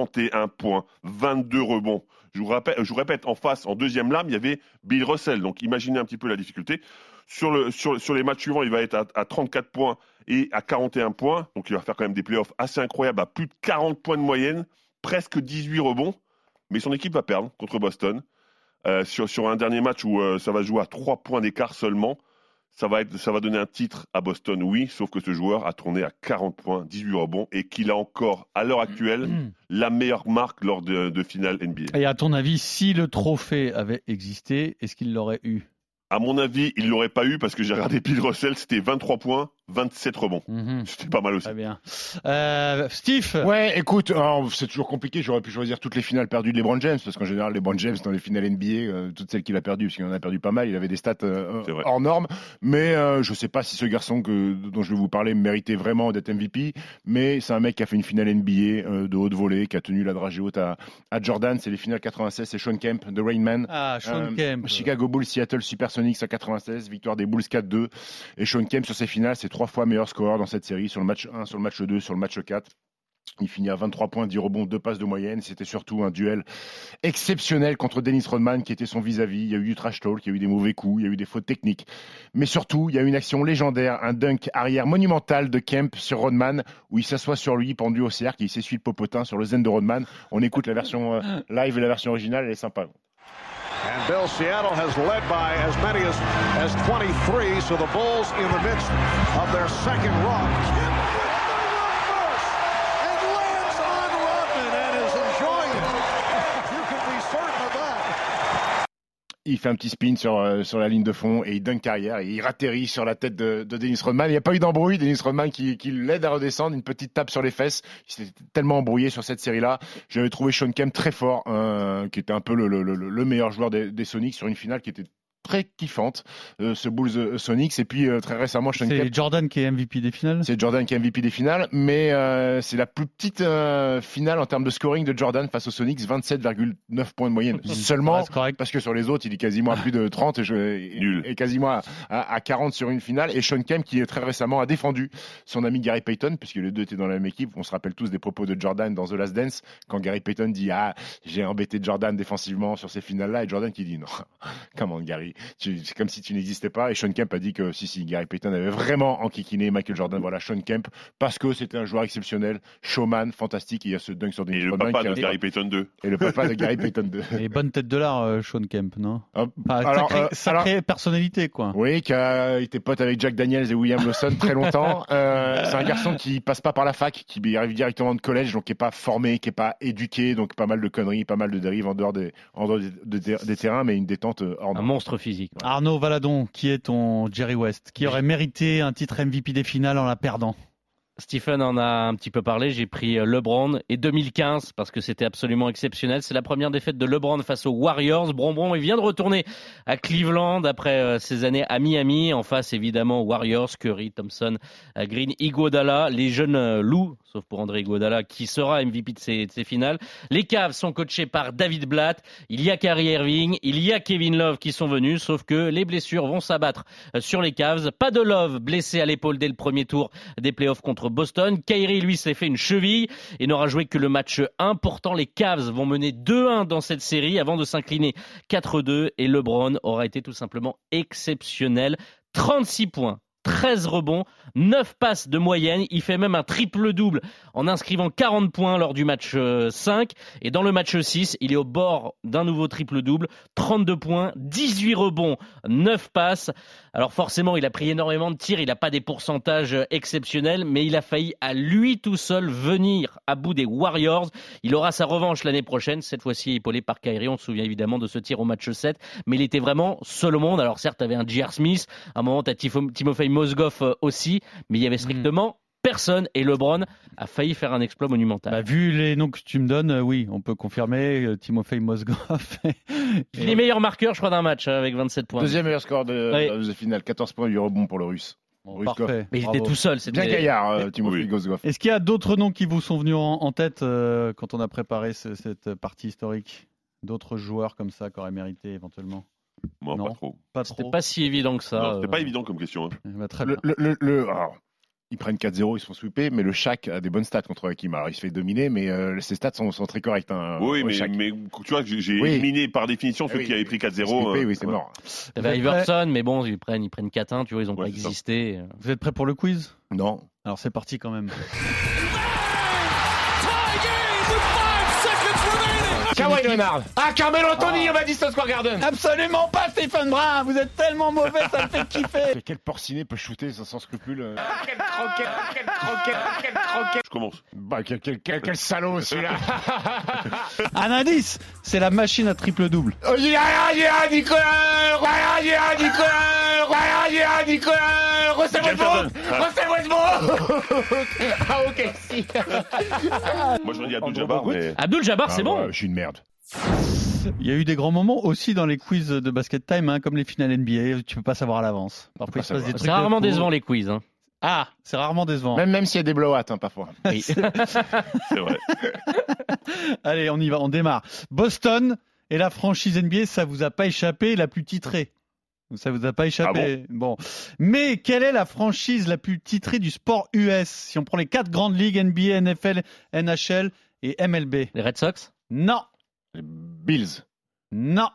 61 points, 22 rebonds. Je vous répète, en face, en deuxième lame, il y avait Bill Russell. Donc, imaginez un petit peu la difficulté. Sur les matchs suivants, il va être à 34 points et à 41 points. Donc, il va faire quand même des playoffs assez incroyables, à plus de 40 points de moyenne, presque 18 rebonds. Mais son équipe va perdre contre Boston. Sur un dernier match où ça va jouer à 3 points d'écart seulement. Ça va donner un titre à Boston, oui, sauf que ce joueur a tourné à 40 points, 18 rebonds, et qu'il a encore, à l'heure actuelle, la meilleure marque lors de finale NBA. Et à ton avis, si le trophée avait existé, est-ce qu'il l'aurait eu? À mon avis, il ne l'aurait pas eu parce que j'ai regardé Bill Russell, c'était 23 points, 27 rebonds. C'était pas mal aussi. Très bien. Steve? Ouais, écoute, c'est toujours compliqué. J'aurais pu choisir toutes les finales perdues de LeBron James parce qu'en général, LeBron James, dans les finales NBA, toutes celles qu'il a perdues, parce qu'il en a perdu pas mal, il avait des stats hors normes. Mais je sais pas si ce garçon dont je vais vous parler méritait vraiment d'être MVP. Mais c'est un mec qui a fait une finale NBA de haute volée, qui a tenu la dragée haute à Jordan. C'est les finales 96, c'est Sean Kemp, The Rain Man. Ah, Sean Kemp. Chicago Bulls, Seattle Supersonics à 96, victoire des Bulls 4-2. Et Sean Kemp sur ces finales, c'est 3 fois meilleur scoreur dans cette série, sur le match 1, sur le match 2, sur le match 4. Il finit à 23 points, 10 rebonds, 2 passes de moyenne. C'était surtout un duel exceptionnel contre Dennis Rodman, qui était son vis-à-vis. Il y a eu du trash talk, il y a eu des mauvais coups, il y a eu des fautes techniques. Mais surtout, il y a eu une action légendaire, un dunk arrière monumental de Kemp sur Rodman, où il s'assoit sur lui, pendu au cercle, et il s'essuie le popotin sur le zen de Rodman. On écoute la version live et la version originale, elle est sympa. And Bill, Seattle has led by as many as 23, so the Bulls in the midst of their second run. And lands on Rodman and is enjoying it. You can be certain of that. Il fait un petit spin sur la ligne de fond et il dunk carrière et il atterrit sur la tête de Dennis Rodman. Il n'y a pas eu d'embrouille. Dennis Rodman qui l'aide à redescendre, une petite tape sur les fesses. Il s'était tellement embrouillé sur cette série-là. J'avais trouvé Sean Kemp très fort, qui était un peu le meilleur joueur des Sonics sur une finale qui était très kiffante, ce Bulls Sonics. Et puis très récemment, Sean Kemp. C'est Jordan qui est MVP des finales. C'est Jordan qui est MVP des finales, mais c'est la plus petite finale en termes de scoring de Jordan face aux Sonics, 27,9 points de moyenne. Seulement, parce que sur les autres, il est quasiment à plus de 30 et quasiment à 40 sur une finale. Et Sean Kemp, qui très récemment a défendu son ami Gary Payton, puisque les deux étaient dans la même équipe. On se rappelle tous des propos de Jordan dans The Last Dance, quand Gary Payton dit « Ah, j'ai embêté Jordan défensivement sur ces finales-là », et Jordan qui dit « Non, comment Gary, c'est comme si tu n'existais pas ». Et Sean Kemp a dit que si, Gary Payton avait vraiment enquiquiné Michael Jordan. Voilà, Sean Kemp, parce que c'était un joueur exceptionnel, showman, fantastique. Il y a ce dunk sur Dennis Rodman. Et le papa de Gary Payton 2. Et le papa de Gary Payton 2. Et bonne tête de l'art, Sean Kemp, non? Sacrée personnalité, quoi. Oui, qui a été pote avec Jack Daniels et William Lawson très longtemps. C'est un garçon qui passe pas par la fac, qui arrive directement de collège, donc qui est pas formé, qui est pas éduqué, donc pas mal de conneries, pas mal de dérives en dehors des terrains, mais une détente hors norme. Un monstre titre physique. Ouais. Arnaud Valadon, qui est ton Jerry West, qui aurait mérité un titre MVP des finales en la perdant? Stephen en a un petit peu parlé, j'ai pris LeBron et 2015 parce que c'était absolument exceptionnel. C'est la première défaite de LeBron face aux Warriors. Bron, il vient de retourner à Cleveland après ses années à Miami. En face, évidemment, Warriors, Curry, Thompson, Green, Iguodala, les jeunes loups, sauf pour André Iguodala, qui sera MVP de ces finales. Les Cavs sont coachés par David Blatt. Il y a Kyrie Irving, il y a Kevin Love qui sont venus, sauf que les blessures vont s'abattre sur les Cavs. Pas de Love blessé à l'épaule dès le premier tour des playoffs contre Boston. Kyrie, lui, s'est fait une cheville et n'aura joué que le match 1. Pourtant, les Cavs vont mener 2-1 dans cette série avant de s'incliner 4-2 et LeBron aura été tout simplement exceptionnel. 36 points. 13 rebonds, 9 passes de moyenne. Il fait même un triple-double en inscrivant 40 points lors du match 5. Et dans le match 6, il est au bord d'un nouveau triple-double. 32 points, 18 rebonds, 9 passes. Alors forcément, il a pris énormément de tirs. Il n'a pas des pourcentages exceptionnels, mais il a failli à lui tout seul venir à bout des Warriors. Il aura sa revanche l'année prochaine, cette fois-ci épaulé par Kyrie. On se souvient évidemment de ce tir au match 7, mais il était vraiment seul au monde. Alors certes, tu avais un J.R. Smith, à un moment, tu as Timofey Mozgov aussi, mais il y avait strictement personne et LeBron a failli faire un exploit monumental. Bah, vu les noms que tu me donnes, oui, on peut confirmer Timofey Mozgov. Il est les meilleurs marqueurs, je crois, d'un match avec 27 points. Deuxième meilleur score de finale, 14 points, 8 rebonds pour le Russe. Bon, parfait. Mais il était tout seul. Bien gaillard, Timofey Mozgov. Est-ce qu'il y a d'autres noms qui vous sont venus en tête quand on a préparé cette partie historique? D'autres joueurs comme ça qui auraient mérité éventuellement? Moi, non, pas trop. C'était pas si évident que ça. Non, c'était pas évident comme question. Hein. Bah, très bien. Alors, ils prennent 4-0, ils se font sweeper, mais le Shaq a des bonnes stats contre Hakim. Alors, il se fait dominer, mais ses stats sont très correctes. Hein, oui, mais tu vois, j'ai éliminé par définition ceux qui avaient pris 4-0. Oui, c'est mort. T'avais Iverson, mais bon, ils prennent 4-1, tu vois, ils n'ont pas existé. Vous êtes prêts pour le quiz? Non. Alors, c'est parti quand même. Kawhi Leonard. Ah, Carmelo Anthony, on va Madison Square Garden. Absolument pas, Stephen Brun. Vous êtes tellement mauvais, ça me fait kiffer. Quel porciné peut shooter sans scrupule? Quelle croquette. Je commence. Bah, quel salaud celui-là. Un indice, c'est la machine à triple-double. Nicolas. Russell Westbrook. Ah, ok, si. Moi, je me dis Abdul-Jabbar, mais... Abdul-Jabbar, c'est bon. Je suis une merde. Il y a eu des grands moments aussi dans les quiz de Basket Time, hein, comme les finales NBA. Tu peux pas savoir à l'avance. Parfois, il se passe des trucs. C'est rarement décevant les quiz. Hein. Ah, c'est rarement décevant. Même s'il y a des blowouts, parfois. Oui. C'est vrai. Allez, on y va, on démarre. Boston est la franchise NBA, ça vous a pas échappé, la plus titrée. Ça vous a pas échappé. Ah bon. Mais quelle est la franchise la plus titrée du sport US? Si on prend les 4 grandes ligues, NBA, NFL, NHL et MLB. Les Red Sox? Non. Les Bills? Non.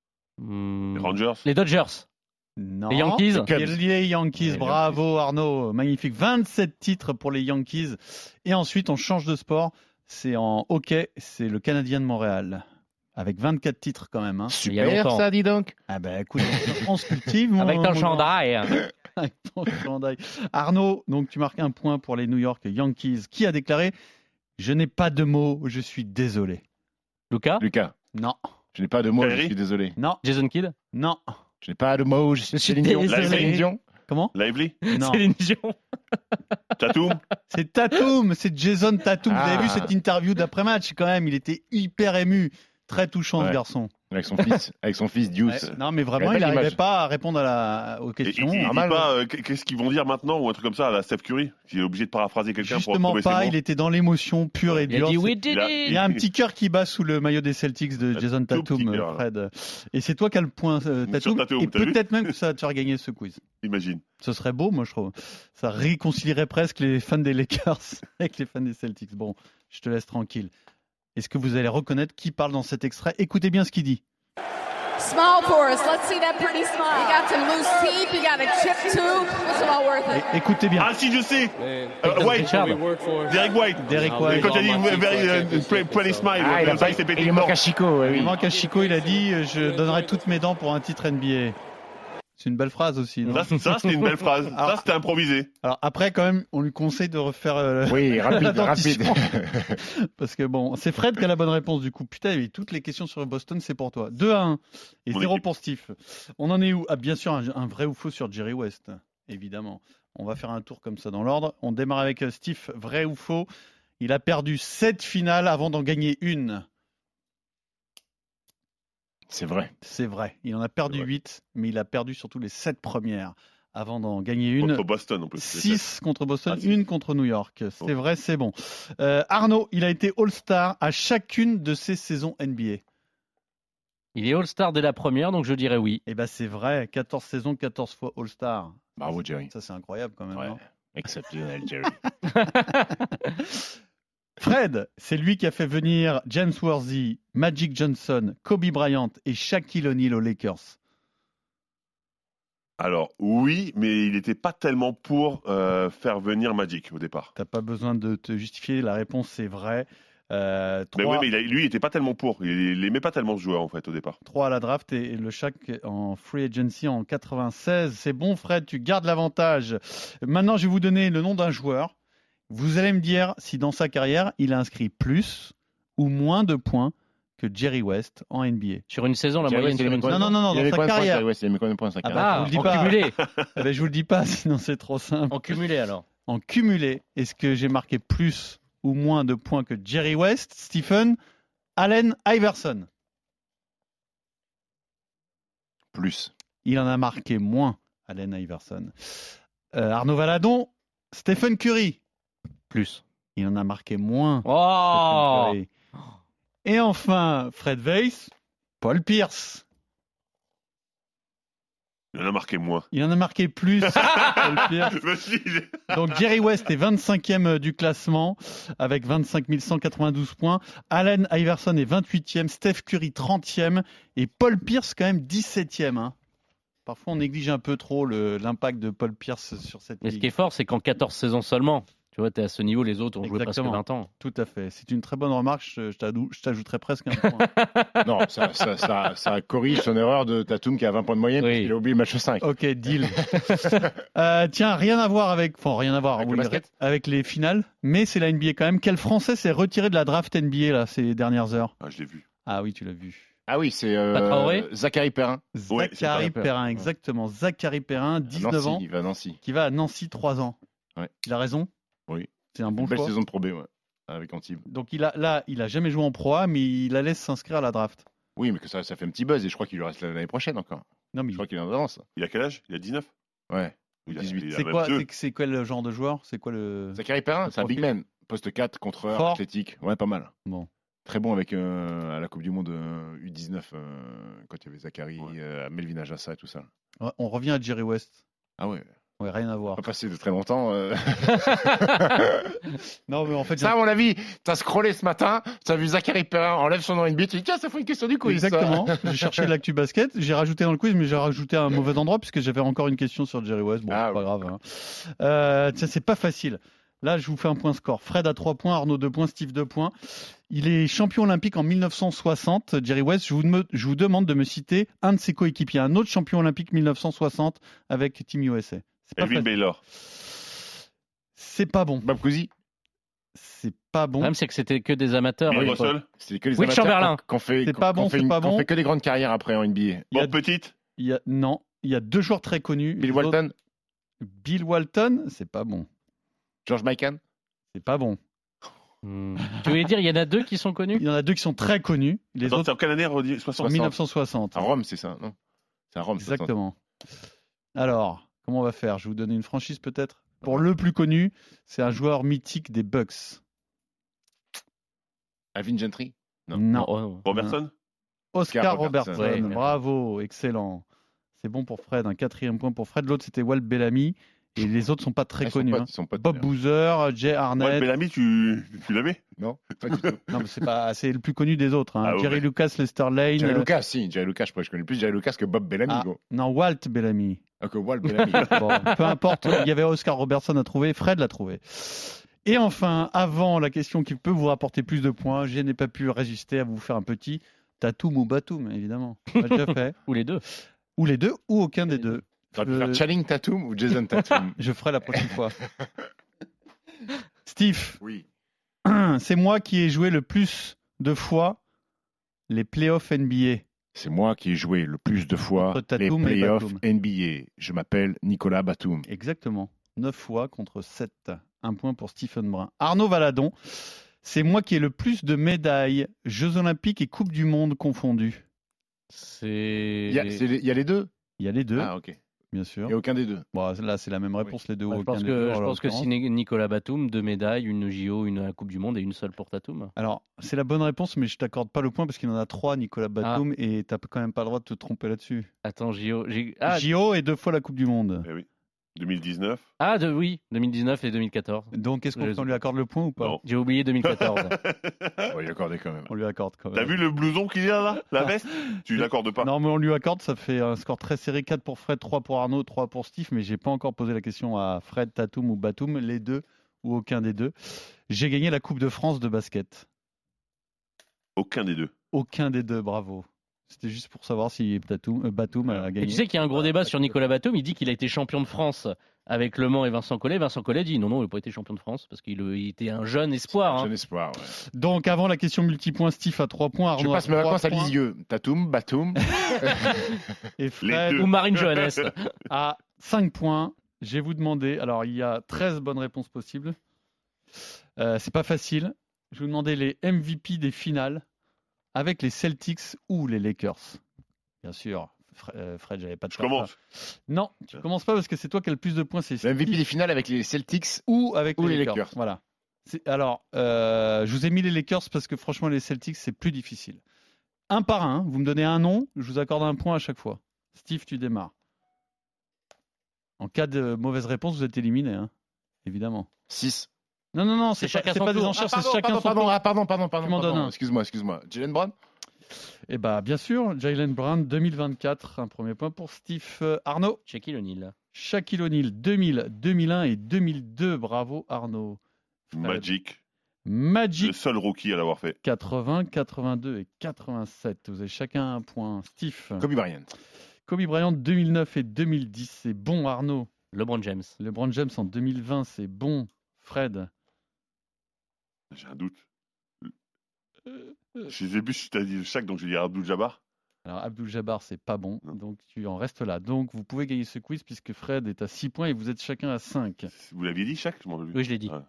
Les Rangers? Les Dodgers? Non. Les Yankees? Les Yankees, bravo Arnaud, magnifique. 27 titres pour les Yankees. Et ensuite, on change de sport. C'est en hockey, c'est le Canadien de Montréal. Avec 24 titres quand même. Hein. Super, ça, dis donc. Ah ben écoute, on se cultive. Avec ton chandail. Avec ton chandail. Arnaud, donc tu marques un point pour les New York Yankees. Qui a déclaré « Je n'ai pas de mots, je suis désolé ». Lucas? Non. Je n'ai pas de mots, je suis désolé. Non. Jason Kidd? Non. Je n'ai pas de mots, je suis désolé. Céline Dion? Comment? Lively? Non. Céline Dion? Tatum? C'est Tatum, c'est Jason Tatum. Vous avez vu cette interview d'après-match quand même, il était hyper ému. Très touchant ce garçon. Avec son fils Deuce. Ouais. Non mais vraiment, il n'arrivait pas à répondre aux questions. Il dit pas qu'est-ce qu'ils vont dire maintenant ou un truc comme ça à la Steph Curry. Il est obligé de paraphraser quelqu'un pour justement trouver pas, ses mots. il était dans l'émotion pure et dure. Il y a un petit cœur qui bat sous le maillot des Celtics de Jason Tatum, Fred. Et c'est toi qui as le point Tatum. Et peut-être même que ça va te faire gagner ce quiz. Imagine. Ce serait beau, moi je trouve. Ça réconcilierait presque les fans des Lakers avec les fans des Celtics. Bon, je te laisse tranquille. Est-ce que vous allez reconnaître qui parle dans cet extrait? Écoutez bien ce qu'il dit. Smile for us. Let's see that pretty smile. You got some loose teeth. You got a chip too. It's all worth it. Écoutez bien. Ah si, je sais. White. Derek White. Et quand il a dit pretty smile, il manque à Chico. Il manque à Chico. Il a dit je donnerai toutes mes dents pour un titre NBA. C'est une belle phrase aussi. Non Ça, c'était une belle phrase. Ça, c'était improvisé. Alors après, quand même, on lui conseille de refaire. Oui, rapide. Parce que bon, c'est Fred qui a la bonne réponse du coup. Putain, et toutes les questions sur Boston, c'est pour toi. 2-1 et 0 pour Steve. On en est où? Ah, bien sûr, un vrai ou faux sur Jerry West, évidemment. On va faire un tour comme ça dans l'ordre. On démarre avec Steve, vrai ou faux? Il a perdu 7 finales avant d'en gagner une. C'est vrai. C'est vrai. Il en a perdu 8, mais il a perdu surtout les 7 premières avant d'en gagner une. Contre Boston, en plus. 6 contre Boston, une contre New York. C'est vrai, c'est bon. Arnaud, il a été All-Star à chacune de ses saisons NBA. Il est All-Star dès la première, donc je dirais oui. Eh ben c'est vrai. 14 saisons, 14 fois All-Star. Bravo, Jerry. Ça, c'est incroyable quand même. Ouais. Non Exceptionnel, Jerry. Fred, c'est lui qui a fait venir James Worthy, Magic Johnson, Kobe Bryant et Shaquille O'Neal aux Lakers. Alors, oui, mais il n'était pas tellement pour faire venir Magic au départ. T'as pas besoin de te justifier, la réponse c'est vrai. 3... Mais oui, mais lui, il n'était pas tellement pour. Il n'aimait pas tellement ce joueur, en fait, au départ. 3 à la draft et le Shaq en free agency en 96. C'est bon, Fred, tu gardes l'avantage. Maintenant, je vais vous donner le nom d'un joueur. Vous allez me dire si dans sa carrière, il a inscrit plus ou moins de points que Jerry West en NBA. Sur une saison, la moyenne. Non, dans sa carrière. Je vous le dis pas. Cumulé. Je vous le dis pas, sinon c'est trop simple. En cumulé alors. En cumulé, est-ce que j'ai marqué plus ou moins de points que Jerry West, Stephen, Allen Iverson? Plus. Il en a marqué moins, Allen Iverson. Arnaud Valadon, Stephen Curry. Plus. Il en a marqué moins. Oh. Et enfin, Fred Weiss, Paul Pierce. Il en a marqué moins. Il en a marqué plus. Paul Pierce. Donc Jerry West est 25e du classement avec 25 192 points. Allen Iverson est 28e. Steph Curry 30e. Et Paul Pierce quand même 17e. Hein. Parfois on néglige un peu trop l'impact de Paul Pierce sur cette ligue. Mais ce qui est fort, c'est qu'en 14 saisons seulement. Tu vois, tu es à ce niveau, les autres ont joué presque 20 ans. Tout à fait. C'est une très bonne remarque. Je t'ajouterai presque un point. Non, ça corrige son erreur de Tatum qui a 20 points de moyenne parce qu'il a oublié le match 5. Ok, deal. Tiens, rien à voir avec les finales, mais c'est la NBA quand même. Quel Français s'est retiré de la draft NBA là, ces dernières heures? Ah, je l'ai vu. Ah oui, tu l'as vu. Ah oui, c'est Zachary Perrin. Zachary Perrin, exactement. Zachary Perrin, 19 ans. Il va à Nancy. Qui va à Nancy, 3 ans. Ouais. Il a raison. Oui. C'est un bon choix. Belle saison de Pro B, avec Antibes. Donc il a jamais joué en Pro A, mais il la laisse s'inscrire à la draft. Oui, mais que ça fait un petit buzz et je crois qu'il lui reste l'année prochaine encore. Non, mais je crois qu'il est en avance. Il a quel âge? Il a 19? Ouais. Ou 18. C'est quoi le genre de joueur? C'est quoi le Zachary Perrin, c'est un big man. Poste 4, contreur, athlétique. Ouais, pas mal. Bon. Très bon avec à la Coupe du Monde U19 quand il y avait Zachary, Melvin Ajassa et tout ça. Ouais, on revient à Jerry West. Ah ouais. Ouais, rien à voir. Pas passé de très longtemps. Non, mais en fait. Ça, à mon avis, t'as scrollé ce matin, t'as vu Zachary Perrin enlève son nom NBA, tu dis tiens, ça fait une question du quiz. Exactement. J'ai cherché l'actu basket, j'ai rajouté dans le quiz, mais j'ai rajouté à un mauvais endroit puisque j'avais encore une question sur Jerry West. Bon, c'est pas grave. Hein. Tiens, c'est pas facile. Là, je vous fais un point score. Fred a 3 points, Arnaud 2 points, Steve 2 points. Il est champion olympique en 1960. Jerry West, je vous demande de me citer un de ses coéquipiers, un autre champion olympique 1960 avec Team USA. Elvin Baylor. C'est pas bon. Bob Cousy. C'est pas bon. Le problème, c'est que c'était que des amateurs. Bill Russell. C'était que les amateurs Chamberlain. C'est pas bon, c'est pas bon. On fait que des grandes carrières après en NBA. Bob Pettit. Non, il y a 2 joueurs très connus. Bill Walton. Bill Walton, c'est pas bon. George Mikan. C'est pas bon. Tu voulais dire, il y en a 2 qui sont connus? Il y en a 2 qui sont très connus. Les autres, c'est en quelle année? 1960. À Rome, c'est ça, non? C'est à Rome. Exactement. Alors, comment on va faire? Je vais vous donner une franchise peut-être. Pour le plus connu, c'est un joueur mythique des Bucks. Alvin Gentry? Non. Robertson? Oscar Robertson. Ouais, bravo, excellent. C'est bon pour Fred. Un 4e point pour Fred. L'autre, c'était Walt Bellamy. Et les autres sont pas très connus. Bob Boozer, Jay Arnett. Walt Bellamy, tu l'avais? Non, pas du tout. Non, mais c'est le plus connu des autres. Hein. Jerry Lucas, Lester Lane. Jerry Lucas, Jerry Lucas, je connais plus Jerry Lucas que Bob Bellamy. Non, Walt Bellamy. Que Walt Bellamy. Bon, peu importe, il y avait Oscar Robertson à trouver, Fred l'a trouvé. Et enfin, avant la question qui peut vous rapporter plus de points, je n'ai pas pu résister à vous faire un petit Tatum ou Batum, évidemment. On l'a déjà fait. Ou les deux. Ou les deux, ou aucun des deux. Tu aurais pu faire Channing Tatum ou Jason Tatum? Je ferai la prochaine fois. Steve. Oui. C'est moi qui ai joué le plus de fois les playoffs NBA. C'est moi qui ai joué le plus de fois Contre les Tatum et playoffs Batum. NBA. Je m'appelle Nicolas Batum. Exactement. 9 fois contre 7. Un point pour Stephen Brun. Arnaud Valadon. C'est moi qui ai le plus de médailles, Jeux Olympiques et Coupe du Monde confondus. C'est. Il y a les deux? Il y a les deux. Ah, ok. Bien sûr. Et aucun des deux. Bon, là, c'est la même réponse, les deux. Je aucun pense des deux, je en pense que si l'occurrence. Nicolas Batum, 2 médailles, une JO, une à la Coupe du Monde et une seule pour Tatum. Alors, c'est la bonne réponse, mais je t'accorde pas le point parce qu'il en a 3, Nicolas Batum, et t'as quand même pas le droit de te tromper là-dessus. Attends, JO. JO et 2 fois la Coupe du Monde. Eh oui. 2019. Ah, oui, 2019 et 2014. Donc, est-ce qu'on lui accorde le point ou pas? Non. J'ai oublié 2014. On lui accorde quand même. On lui accorde quand même. T'as vu le blouson qu'il a là? La veste? Tu l'accordes pas? Non, mais on lui accorde, ça fait un score très serré, 4 pour Fred, 3 pour Arnaud, 3 pour Steve, mais j'ai pas encore posé la question à Fred, Tatum ou Batum, les deux ou aucun des deux. J'ai gagné la Coupe de France de basket. Aucun des deux. Aucun des deux, bravo. C'était juste pour savoir si Batum a gagné. Et tu sais qu'il y a un gros débat sur Nicolas Batum. Il dit qu'il a été champion de France avec Le Mans et Vincent Collet. Vincent Collet dit non, il n'a pas été champion de France parce qu'il était un jeune espoir. Jeune espoir, ouais. Donc, avant la question multipoint, Steve a 3 points. Arnaud Je passe a mes 3 vacances à points. Lisieux. Tatum, Batum. Et Fred Ou Marine Johannes. à 5 points. Je vais vous demander, alors il y a 13 bonnes réponses possibles. C'est pas facile. Je vais vous demander les MVP des finales avec les Celtics ou les Lakers. Bien sûr, Fred, j'avais pas de Je commence. Non, tu commences pas parce que c'est toi qui as le plus de points. C'est Le MVP des finales avec les Celtics ou avec ou les les Lakers. Lakers. Voilà. Alors, je vous ai mis les Lakers parce que franchement, les Celtics, c'est plus difficile. Un par un, vous me donnez un nom, je vous accorde un point à chaque fois. Steve, tu démarres. En cas de mauvaise réponse, vous êtes éliminé, hein, évidemment. 6. Non, c'est chacun pas son des tour. enchères, c'est Pardon, chacun son pardon, tour. pardon. Tu m'en donnes un. Excuse-moi. Jalen Brown? Eh bien, bien sûr, Jaylen Brown 2024, un premier point pour Steve. Arnaud? Shaquille O'Neal. Shaquille O'Neal 2000, 2001 et 2002. Bravo Arnaud. Magic. Magic. Le seul rookie à l'avoir fait. 80, 82 et 87. Vous avez chacun un point. Steve. Kobe Bryant. Kobe Bryant 2009 et 2010. C'est bon Arnaud. LeBron James. LeBron James en 2020. C'est bon Fred. J'ai un doute. Je sais plus si tu as dit Shaq, donc je vais dire Abdul-Jabbar. Alors Abdul-Jabbar, c'est pas bon. Donc tu en restes là. Donc vous pouvez gagner ce quiz puisque Fred est à 6 points et vous êtes chacun à 5. Vous l'aviez dit, Shaq? Oui, je l'ai dit. Ouais.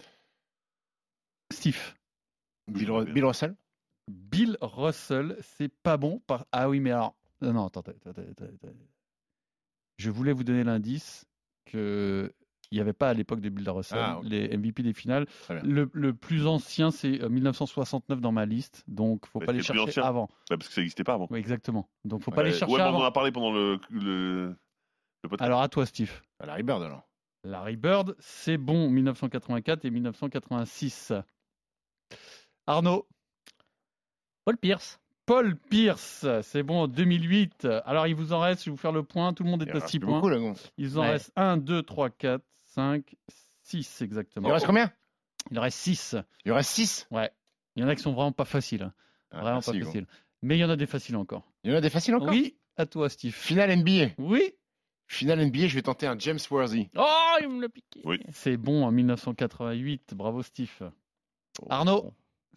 Steve. Bill Russell. Bill Russell, c'est pas bon. Ah oui, mais alors... Non, attends. Je voulais vous donner l'indice que il n'y avait pas à l'époque de Bill Russell les MVP des finales. Le plus ancien, c'est 1969 dans ma liste, donc il ne faut pas les chercher avant. Ouais, parce que ça n'existait pas avant. Oui, exactement. Donc il ne faut pas les chercher on avant. en a parlé pendant le podcast. Alors à toi, Steve. Larry Bird, alors. Larry Bird, c'est bon, 1984 et 1986. Arnaud. Paul Pierce. Paul Pierce, c'est bon, en 2008. Alors, il vous en reste, je vais vous faire le point. Tout le monde est à 6 points. Il vous en reste 1, 2, 3, 4, 5, 6 exactement. Il reste combien? Il en reste 6. Il en reste 6? Ouais. Il y en a qui sont vraiment pas faciles. Vraiment pas faciles. Mais il y en a des faciles encore. Il y en a des faciles encore? Oui, à toi, Steve. Finale NBA? Oui. Finale NBA, je vais tenter un James Worthy. Oh, il me l'a piqué. Oui. C'est bon, en 1988. Bravo, Steve. Arnaud.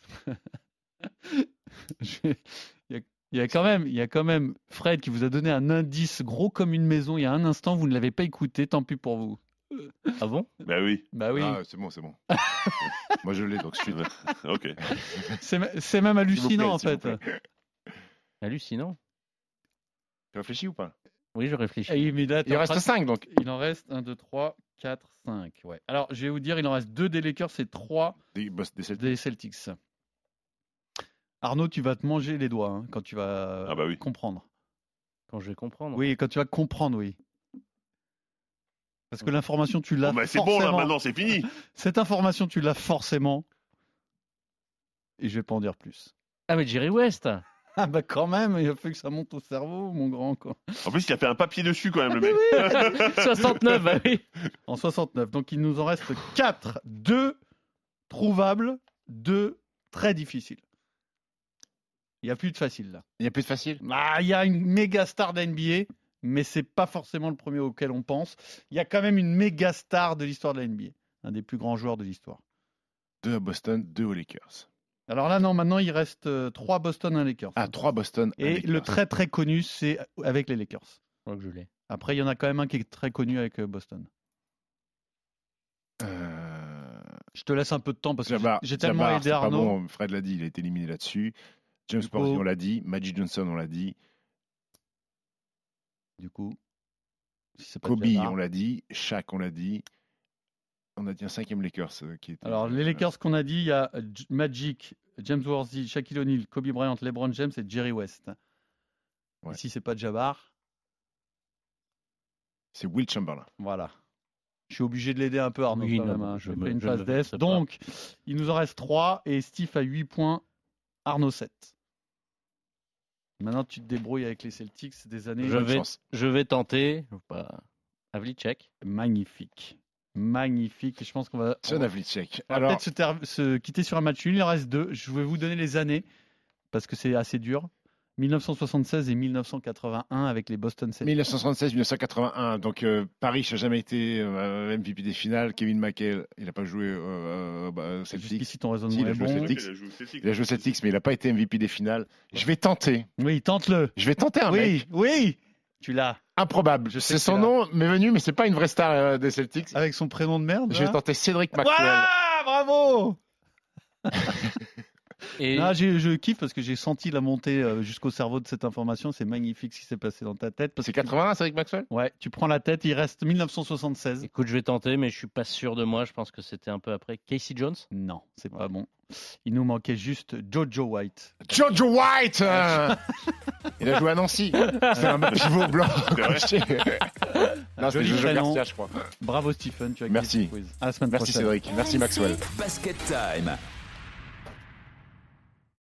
Il y a quand même Fred qui vous a donné un indice gros comme une maison il y a un instant, vous ne l'avez pas écouté, tant pis pour vous. Ah bon? Bah oui. Ah, c'est bon. Moi je l'ai donc je suis. Ok. C'est même hallucinant en fait. Hallucinant. Tu réfléchis ou pas? Oui, je réfléchis. Il en reste 5 donc. Il en reste 1, 2, 3, 4, 5. Ouais. Alors je vais vous dire, il en reste 2 des Lakers et 3 des Celtics. Arnaud, tu vas te manger les doigts quand tu vas comprendre. Quand je vais comprendre. Oui, quand tu vas comprendre, oui. Parce que l'information, tu l'as c'est forcément. bon, là, maintenant, c'est fini. Cette information, tu l'as forcément. Et je vais pas en dire plus. Ah, mais Jerry West. Ah bah quand même, il a fait que ça monte au cerveau, mon grand. Quoi. En plus, il a fait un papier dessus quand même, le mec. 69, bah oui. En 69. Donc, il nous en reste 4. 2 trouvables, 2 très difficiles. Il n'y a plus de facile là. Il n'y a plus de facile? Il y a une méga star d'NBA. mais c'est pas forcément le premier auquel on pense. Il y a quand même une méga star de l'histoire de la NBA, un des plus grands joueurs de l'histoire. 2 à Boston, 2 aux Lakers. Alors là, non, maintenant il reste 3 Boston, 1 Lakers. Ah, 3 Boston, 1 Et Lakers. le très très connu, c'est avec les Lakers. Je crois que je l'ai. Après, il y en a quand même un qui est très connu avec Boston. Je te laisse un peu de temps parce que j'ai tellement aidé Arnaud. Bon, Fred l'a dit, il a été éliminé là-dessus. James Worthy, on l'a dit. Magic Johnson, on l'a dit. Du coup, si c'est pas Kobe, Jabbar. on l'a dit. Shaq, on l'a dit. On a dit un 5e Lakers qui était. Alors, les Lakers qu'on a dit, il y a Magic, James Worthy, Shaquille O'Neal, Kobe Bryant, LeBron James et Jerry West. Ouais. Et si c'est pas Jabbar, c'est Will Chamberlain. Voilà. Je suis obligé de l'aider un peu, Arnaud, Oui, quand non, même. Hein. je Je me- fais une je passe me d'Est. vexe pas. Donc, il nous en reste 3 et Steve a 8 points, Arnaud 7. Maintenant, tu te débrouilles avec les Celtics, c'est des années. Je vais tenter. Havlicek. Magnifique. Magnifique. Et je pense qu'on va. Son Havlicek. On va Alors, peut-être se quitter sur un match nul. Il en reste 2. Je vais vous donner les années parce que c'est assez dur. 1976 et 1981 avec les Boston Celtics. 1976-1981. Donc, Paris n'a jamais été MVP des finales. Kevin McHale, il n'a pas joué Celtics. Jusqu'ici, ton raisonnement Si, il a est joué bon. Celtics. Il a joué Celtics. Il a joué Celtics, mais il n'a pas été MVP des finales. Je vais tenter. Oui, tente-le. Je vais tenter un mec. Oui, tu l'as. Improbable. Je sais C'est que son tu l'as. nom m'est venu, mais c'est pas une vraie star des Celtics. Avec son prénom de merde. Je vais là. tenter Cédric Maxwell. Voilà, bravo. Et Non, je kiffe parce que j'ai senti la montée jusqu'au cerveau de cette information. C'est magnifique ce qui s'est passé dans ta tête. Parce C'est que 81, Cédric Maxwell? Ouais, tu prends la tête. Il reste 1976. écoute, je vais tenter, mais je suis pas sûr de moi. Je pense que c'était un peu après. Casey Jones. Non, c'est pas bon. Il nous manquait juste Jojo White. Jojo White Il a joué à Nancy. C'est un pivot blanc. Non, c'était Joli Jojo prénom. Garcia, je crois. Bravo Stephen, tu as Merci. gagné ce quiz. À la semaine Merci prochaine. Cédric. Merci Maxwell. Basket Time.